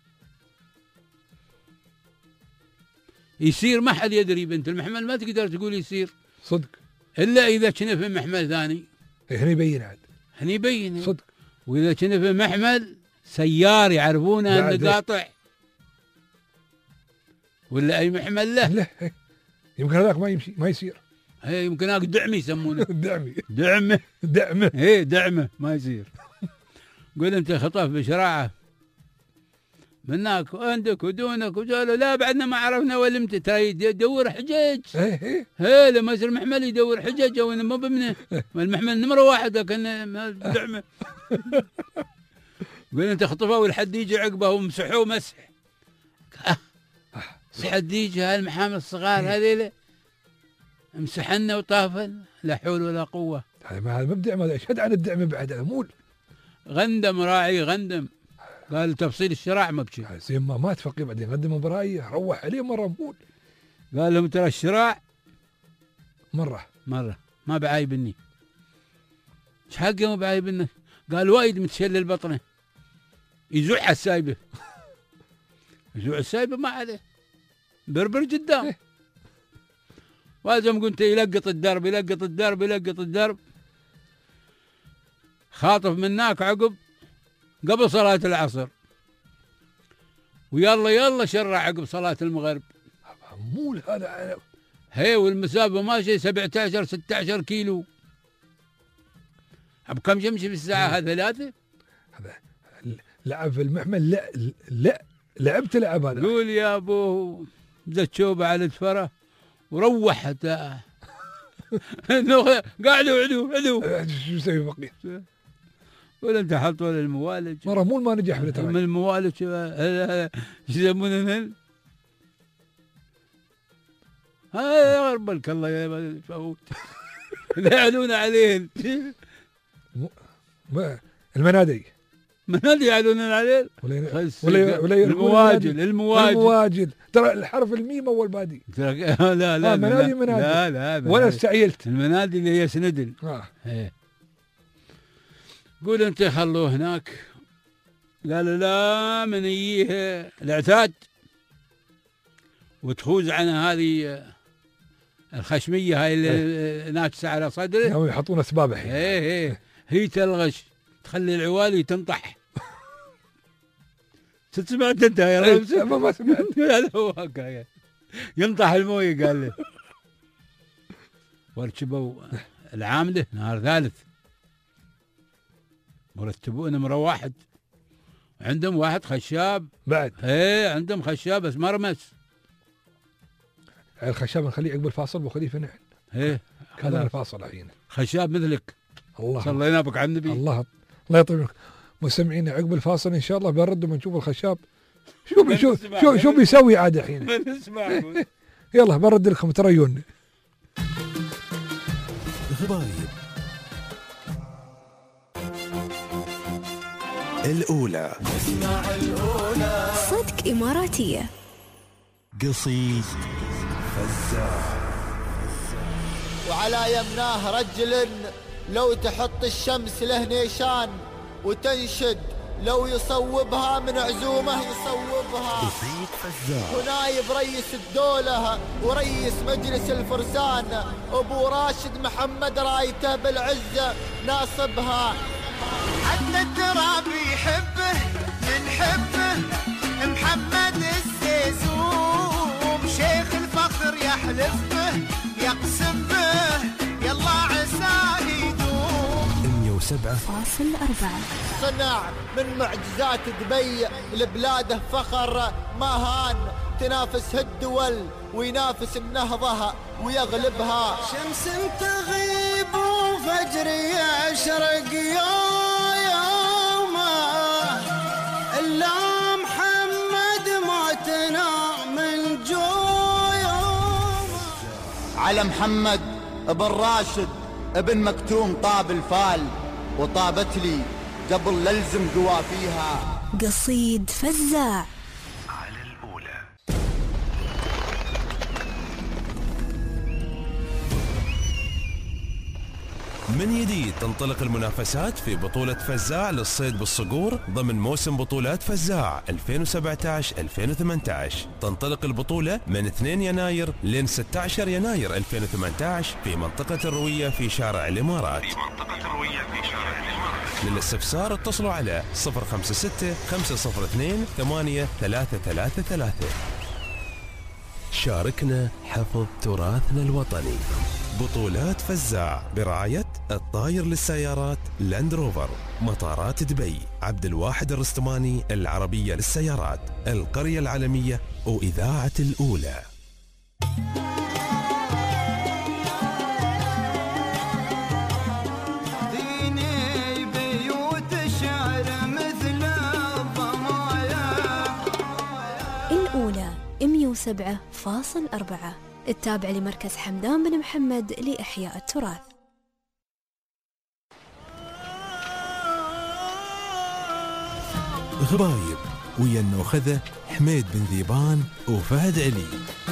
يصير ما حد يدري. بنت المحمل ما تقدر تقول يصير صدق الا اذا كنا في محمل ثاني. هني يبين عاد، هني يبين صدق. واذا كنا في محمل سيار يعرفونه انه قاطع ولا اي محمل له. لا يمكن هذاك ما يمشي ما يصير. اي يمكن هذاك دعمي يسمونه. دعمي دعمه دعمه ايه دعمه ما يصير. قول انت خطف بشراعه منك وعندك ودونك، وقالوا لا بعدنا ما عرفنا ولا متى. ترى يدور حجج. ايه ايه ايه لما يصير محمل يدور حجج وانا ما بمنه. المحمل نمره واحد لكن دعمه. قول انت خطفوه لحد يجي عقبه ومسحوه مسح. لحد يجي هالمحامل الصغار هذيله مسحنا وطافل، لا حول ولا قوه. هذا ما هذا مبدع، ما يشهد عن الدعم بعد مول. غندم راعي غندم قال تفصيل الشراع ما بشي. زين ما مات فقيه بعدين غندم برايه روح عليه مره مول. قال لهم ترى الشراع مره مره ما بعايبني. ايش حقه ما بعايبني؟ قال وايد متشلل بطنه يزوع على السايبه. يزوع السايبه ما عليه بربر قدام. ولازم قلت يلقط الدرب يلقط الدرب يلقط الدرب. خاطف مناك عقب قبل صلاة العصر ويلا يلا شرع عقب صلاة المغرب. مول هذا هي والمسافة ماشي سبعة عشر ستة عشر كيلو. بكم يمشي في الساعة هذا ثلاثة؟ هذا لعب في المحمل. لا لا لعبت لعب هذا. قول يا ابو زت شوبة على الفرة وروح حتى قاعدوا عدو عدو. شو يسوي فقيه؟ ولا انت حط ولا الموالج مرة مول ما نجح في من الموالج شو يسمونه هذا غربلك الله يفوت. لا يعلون عليه المنادي منادي يعلون عليه ولا ولا ولا المواجل المواجل المواجل. ترى الحرف الميم اول بادي. لا لا لا منادي منادي لا لا ولا استعيلت. المنادي اللي هي سندل. اه ايه قول انت خلوه هناك. قالوا لا من يجيه العتاد وتخوز عن هذه الخشميه هاي اللي ناتسه على صدره. يحطون اسباب الحين. ايه ايه هي تلغش تخلي العوالي تنطح. سمعت انت يا رمز؟ ما ما سمعت. هو ينطح المويه قال له. وركبوا العامله نهار ثالث مرتبون نمره واحد. عندهم واحد خشاب بعد. ايه عندهم خشاب بس مرمس. الخشاب نخليه عقب الفاصل وخليه في نحن. ايه هذا الفاصل الحين. خشاب مثلك. الله صلينا بك على النبي. الله الله يطول مستمعينا عقب الفاصل ان شاء الله بنرد ونشوف الخشاب شو بي شو شو, شو بيسوي عاد الحين. نسمع. يلا برد لكم تريون. غبايب. الأولى اسمع الأولى صدق إماراتية. قصيد فزاع. وعلى يمناه رجل لو تحط الشمس له نيشان وتنشد لو يصوبها من عزومه يصوبها. قصيد فزاع. ونايب رئيس الدولة ورئيس مجلس الفرسان أبو راشد محمد رايته بالعزة ناصبها. حتى التراب يحبه ينحبه محمد السيسوم شيخ الفخر يحلف به يقسم به يلا عساه يدوم. مية وسبعة فاصل أربعة. صنع من معجزات دبي لبلاده فخر ما هان تنافس الدول وينافس النهضة ويغلبها. شمس تغيب وفجر يشرق يومه إلا محمد موتنا من جويومه. على محمد ابن راشد ابن مكتوم طاب الفال وطابت لي قبل للزم قوافيها. قصيد فزاع. من جديد تنطلق المنافسات في بطولة فزاع للصيد بالصقور ضمن موسم بطولات فزاع ألفين وسبعة عشر ألفين وثمانية عشر. تنطلق البطولة من اثنين يناير لين ستة عشر يناير ألفين وثمانية عشر في منطقة الروية في شارع الإمارات. في منطقة الروية في شارع الإمارات. للاستفسار اتصلوا على صفر خمسة ستة خمسة صفر اثنين ثمانية ثلاثة ثلاثة ثلاثة. شاركنا حفظ تراثنا الوطني. بطولات فزاع برعاية الطاير للسيارات لاند روفر، مطارات دبي، عبد الواحد الرستماني العربية للسيارات، القرية العالمية وإذاعة الأولى. ديني بيوت الشعر مثل الضمايا. الأولى مية وسبعة فاصل أربعة. التابع لمركز حمدان بن محمد لإحياء التراث. غبايب ويا النوخذة حميد بن ذيبان وفهد علي.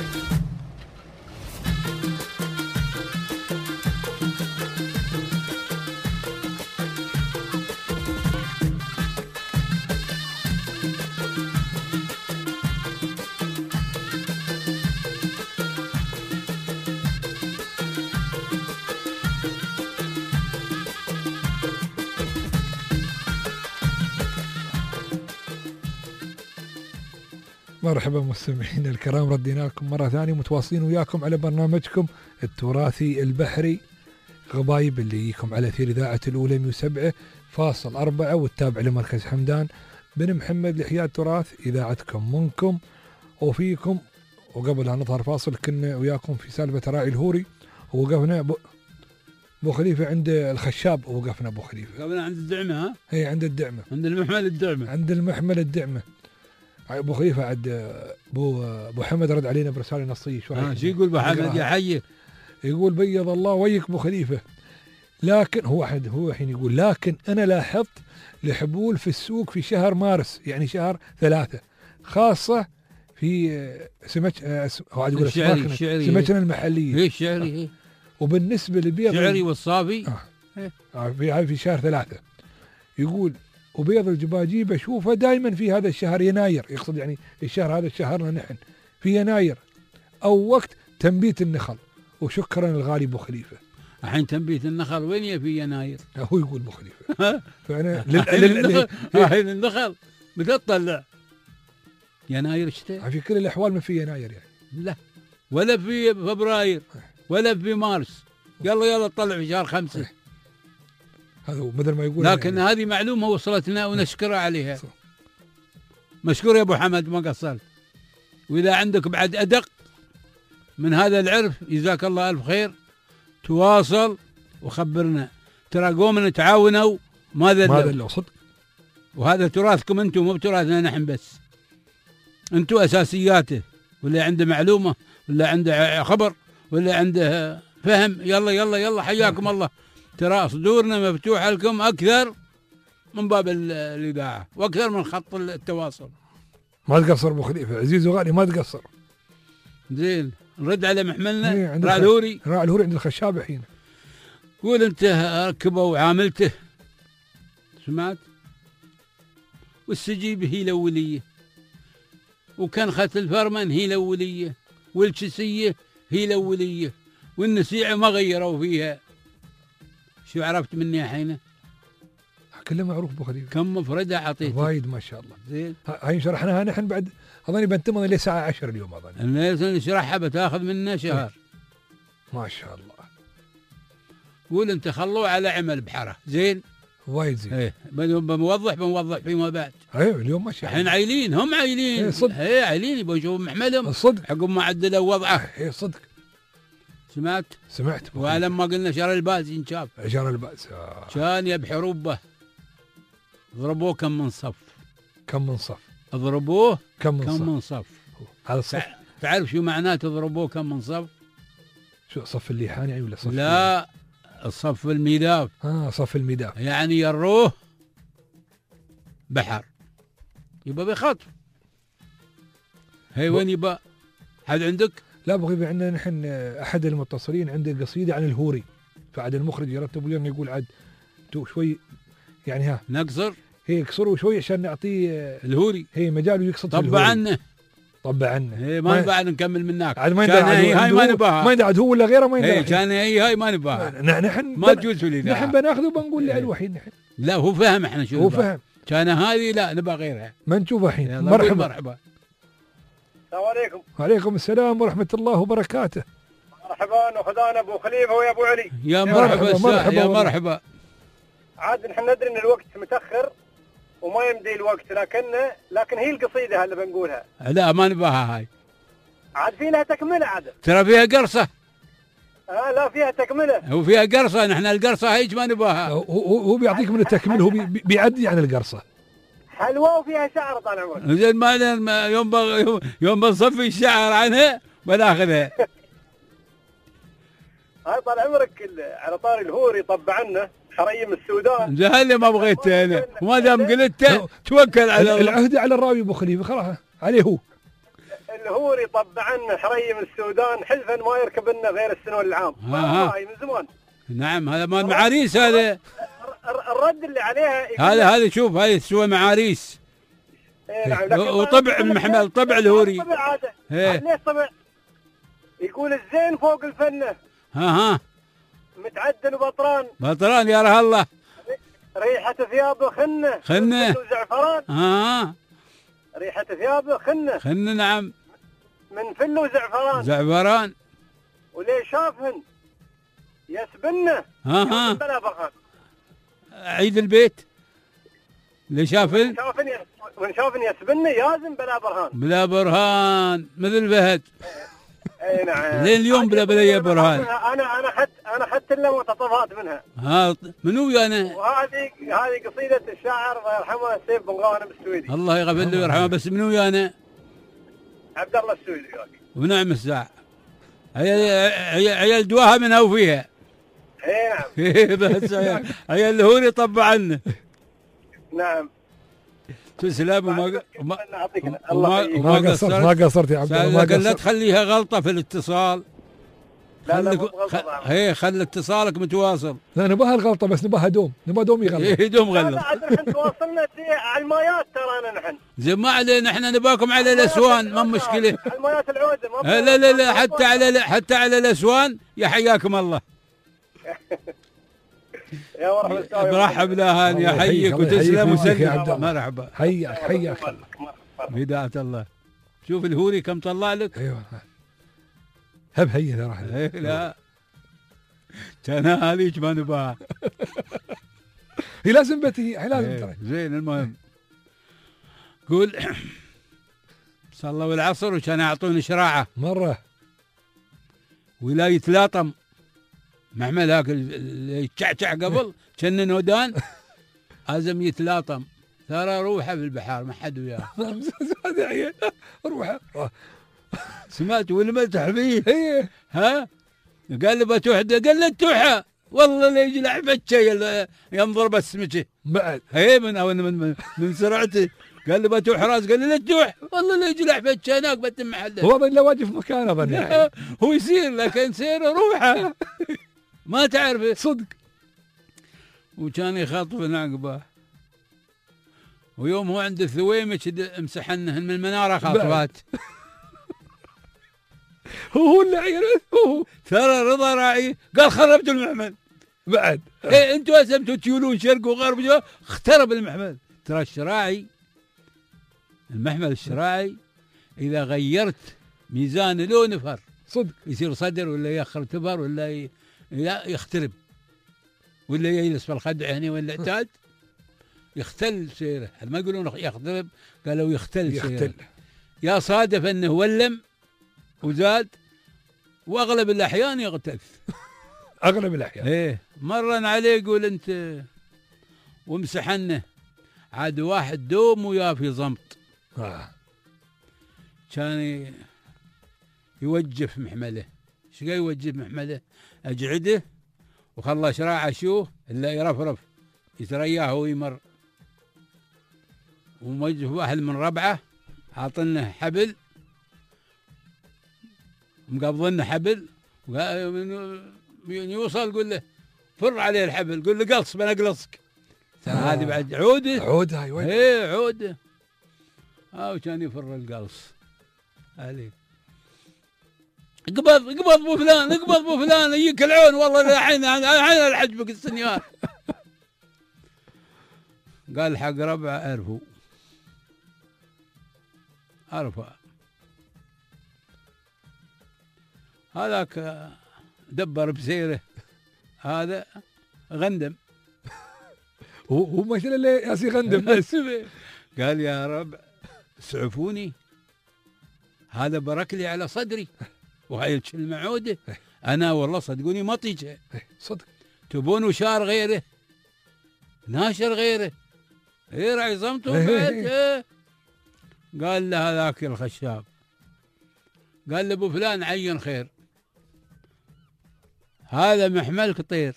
مرحبا مستمعينا الكرام، ردينا لكم مرة ثانية متواصلين وياكم على برنامجكم التراثي البحري غبايب اللي يجيكم على أثير إذاعة الأولى مية وسبعة فاصل أربعة والتابع لمركز حمدان بن محمد لإحياء التراث. إذاعتكم منكم وفيكم. وقبل أن نظهر فاصل كنا وياكم في سالفة راعي الهوري ووقفنا أبو, أبو خليفة عند الخشاب ووقفنا أبو خليفة وقفنا عند الدعمة. ها هي عند الدعمة عند المحمل الدعمة عند المحمل الدعمة. ابو خليفه عد ابو ابو حمد رد علينا برساله نصيه. شو شو يقول ابو حمد يا حي؟ يقول بيض الله وجهك ابو خليفه، لكن هو حد هو الحين يقول لكن انا لاحظت الحبول في السوق في شهر مارس يعني شهر ثلاثة خاصه في سمك هو عاد يقول سمكنا المحليه هي الشعري هي. وبالنسبه لبيض الشعري والصافي آه. آه. في في شهر ثلاثة يقول وبيض الجباجيب أشوفه دائما في هذا الشهر يناير، يقصد يعني الشهر هذا شهرنا نحن في يناير أو وقت تنبيت النخل. وشكرا الغالي أبو خليفة. الحين تنبيت النخل وين في يناير؟ هو يقول أبو خليفة. فأنا الحين النخل متى تطلع؟ يناير شتاء. في كل الأحوال ما في يناير يعني. لا ولا في فبراير ولا في مارس. يلا يلا طلع في شهر خمسة. هذا هو مثل ما يقول. لكن يعني هذه معلومة وصلتنا ونشكرها عليها. صح. مشكور يا أبو حمد ما قصرت. وإذا عندك بعد أدق من هذا العرف جزاك الله ألف خير تواصل وخبرنا. ترى قومنا تعاونوا ما ذلوا صدق. وهذا تراثكم أنتم مو بتراثنا نحن بس. أنتم أساسياته. واللي عنده معلومة ولا عنده خبر ولا عنده فهم. يلا يلا يلا حياكم الله، ترى صدورنا مفتوحة لكم أكثر من باب الإذاعة وأكثر من خط التواصل. ما تقصر أبو خليفة، عزيز وغالي ما تقصر. زين نرد على محملنا إيه راعي الهوري. راعي الهوري عند الخشاب الحين. قول أنت ركبه وعاملته سمعت؟ والسجيب هي الأولية، وكان خط الفرمن هي الأولية، والشسية هي الأولية، والنسيعة ما غيروا فيها. شو عرفت مني الحين؟ كله معروف ابو خليفه. كم مفردة اعطيتك؟ وايد ما شاء الله. زين هاي شرحناها نحن بعد اظني بنتمضي للساعه عشرة اليوم اظني. نشرحها بتاخذ منا شهر. ما شاء الله. قول انت خلوه على عمل بحره. زين وايد زين. ايه بنوضح بنوضح فيما بعد. ايوه اليوم ما شاء الله. الحين عايلين هم عايلين. ايه صدق. ايه عايلين يبغوا يشوفوا محملهم. الصدق. عقب ما عدلوا وضعه. ايه صدق. سمعت؟ سمعت. ولما قلنا شر الباز ينشاف. شر الباز. آه. كان يبحروبه. ضربوه كم من صف. كم من صف. ضربوه كم من كم صف. من صف. هذا الصف. تعرف شو معناته ضربوه كم من صف؟ شو صف الليحان يعني ولا صف؟ لا الصف الميداف. اه صف الميداف. يعني يروه بحر يبقى بخطف. هي وين يبقى؟ حد عندك؟ لا بغيب عندنا نحن احد المتصلين عنده قصيده عن الهوري، فعاد المخرج يرتب لنا يقول عاد تو شوي يعني ها نقصر هي كسروا شوي عشان نعطيه الهوري هي مجاله يقصد. طب عنه طب عنه هي ما نبغى نكمل منك. عاد ما كان هي هاي ما نبغاها. ما يدعد هو ولا غيره ما يدعد. هي كان هي هاي ما نبغاها. نحن ما تجوز لي نحن بناخذه وبنقول له الوحيد نحن. لا هو فهم احنا شو هو فهم. كان هذه لا نبغى غيرها. ما نشوفها الحين. مرحبا مرحبا. السلام عليكم. وعليكم السلام ورحمة الله وبركاته. مرحبا وخذانا ابو خليفه ويا ابو علي. يا مرحبا مرحبا يا مرحبا. عاد نحن ندري ان الوقت متاخر وما يمدي الوقت لكن لكن هي القصيده اللي بنقولها. لا ما نبغاها هاي. عاد في لها تكمله عاد. ترى فيها قرصه. اه لا فيها تكمله. هو فيها قرصه نحن القرصه هيك ما نبغاها. هو هو بيعطيك من التكمل هو بيعدي عن القرصه. حلوه وفيها شعر طال عمرك. زين ما يوم بغ... يوم بنصفي الشعر عنها بناخذها. هاي طال عمرك على طاري الهوري طب عنا حريم السودان. زين ما بغيت انا وما دام قلت توكل على الله. العهد على الراوي ابو خليفه خلاص عليه هو. الهوري طب عنا حريم السودان حلفا ما يركب لنا غير السنون العام. هاي من زمان. نعم هذا مال معاريس هذا. الرد اللي عليها هذا هذا شوف هاي تسوى معاريس. ايه نعم وطبع المحمل طبع الهوري. طبع عاده. ليش طبع؟ يقول الزين فوق الفنه. ها ها متعدل وبطران. بطران يا رها الله. ريحة ثيابه خنه. خنه. وزعفران. ها ريحة ثيابه خنه. خنه نعم. من فل وزعفران. زعفران. وليه شافهن يسبنه. ها ها بلا برهان. عيد البيت. اللي شافن شافن يس... وان شافن يسبنه يازم بلا برهان. بلا برهان مثل فهد. اي نعم. لين اليوم بلا بلا برهان. انا انا حتى انا حتى لنا مقتطفات منها. ها منو انا؟ وهذه هذه قصيدة الشاعر الله يرحمه سيف بن غانم السويدي. الله يغفر له ويرحمه بس منو انا؟ عبد الله السويدي وياك. ونعم الساعة. عيال عيال دواها منها وفيها. اي نعم. بس عيال الهوري طب عنه. نعم. تسلم وما وما ما قصرت ما قصرت يا عبد الله ما قصرت. لا تخليها غلطة في الاتصال. لا لا خل... هي خلي اتصالك متواصل. لا نبغى الغلطة بس نبغى دوم نبغى دوم يغلط. ايه دوم غلط. لا عاد نحن تواصلنا على المايات ترانا نحن. زين ما علينا احنا نباكم على الاسوان ما مشكلة. على المايات العودة ما. لا لا لا حتى على حتى على الاسوان يا حياكم الله. يا مرحبا برحب لهان يا حيك وتسلم وسلم. مرحبا حياك حياك بداية الله. شوف الهوري كم طلع لك. ايوه هب هي راح. لا كان هذيك ما نباها. هي لازم بتي هي لازم ترى. زين المهم قول صلوا العصر وكان يعطوني شراعة مرة ولا يتلاطم محمل هاك اللي يتشعشع قبل كان نودان لازم يتلاطم ترى روحه في البحر ما حد وياه. روحه سمعت والمسح فيه. ايه ها قال له بتوح ده، قال له التوحه والله لا يجلع فتشه ينظر بسمته بعد هي من من من, من سرعته. قال له بتوح راس، قال له لا تروح والله لا يجلع فتشه هناك بتم محله. هو اظن واقف مكانه اظن يعني. هو يسير لكن سيره روحه ما تعرفه صدق. وكان يخاطب نعقبه، ويوم هو عند الثويمه مسحنه من المناره خاطبات. هو هو اللي عيرت هو ترى رضا راعي قال خربتوا المحمل بعد. ايه انتوا اسمتوا تيولون شرق وغرب، اخترب المحمل. ترى الشراعي المحمل الشراعي اذا غيرت ميزانه لو نفر صدق يصير صدر ولا ياخر تفر ولا ي... يخترب ولا يجلس في الخدع هنا ولا اعتاد يختل سيره. ما يقولون يخترب، قالوا يختل, يختل. سيره. يا صادف انه ولم وزاد، واغلب الاحيان يغتث. اغلب الاحيان ايه. مرن عليه يقول انت ومسحنه عاد واحد دوم وياه في ضمط. آه. كان يوجف محمله. ايش قال يوجف محمله؟ اجعده وخلى شراعه شو الا يرفرف يترياه ويمر. وموجف واحد من ربعه عاطنه حبل مقبضنه حبل، يوصل قول له فر عليه الحبل، قول له قلص بنقلصك. ترى آه. هذه بعد عوده عوده ايوه ايه عوده. اه وكان يفر القلص عليه. اقبض اقبض ابو فلان، اقبض ابو فلان يجيك العون والله الحين الحين الحجبك السنيار. قال حق ربع عرفوا عرفوا هذاك دبر بسيره هذا غندم. هو هو مثل اللي ياسي غندم بس. قال يا ربع اسعفوني، هذا برك لي على صدري وهاي الكلمة عودة. أنا والله صدقوني ما طيجها صدق. تبون وشار غيره ناشر غيره ايه راعي صمته بعد. إيه. قال له هذاك الخشاب، قال له ابو فلان عين خير، هذا محملك طير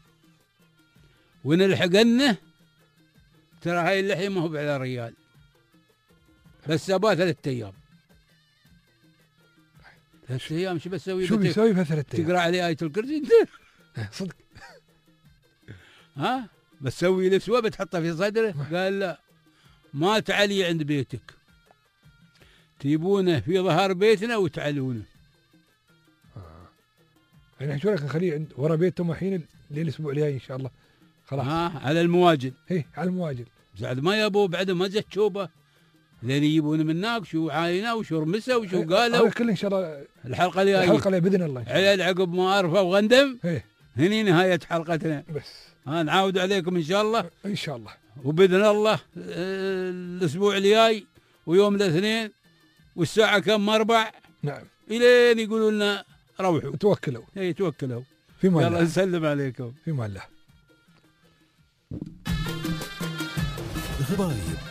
ونلحقنه. ترى هاي اللحية ما هو على ريال بس ابغى ثلاث ايام. ثلاث ايام شو بسوي؟ شو بيسوي في ثلاث ايام؟ تقرا عليه آية الكرسي صدق. ها بسوي الاسوة بتحطه في صدره؟ قال لا، مات علي عند بيتك، تجيبونه في ظهر بيتنا وتعلونه. آه. يعني شو رايك نخليه عند ورا بيتهم الحين للاسبوع الجاي ان شاء الله. خلاص. ها على المواجد. ايه على المواجد. بعد ما يبوا بعد ما زت شوبه لين يجيبون من هناك شو عاينه وشو رمسه وشو قالوا. هذا كله ان شاء الله الحلقه الجايه. الحلقه اللي باذن الله. عيال عقب ما عرفوا وغندم. ايه هني نهايه حلقتنا. بس. ها نعاود عليكم ان شاء الله. ان شاء الله. وباذن الله الاسبوع الجاي ويوم الاثنين والساعه كم؟ أربع. نعم. الين يقولوا لنا روحوا. توكلوا. اي توكلوا. في مان الله. يلا نسلم عليكم. في مان الله. غرايب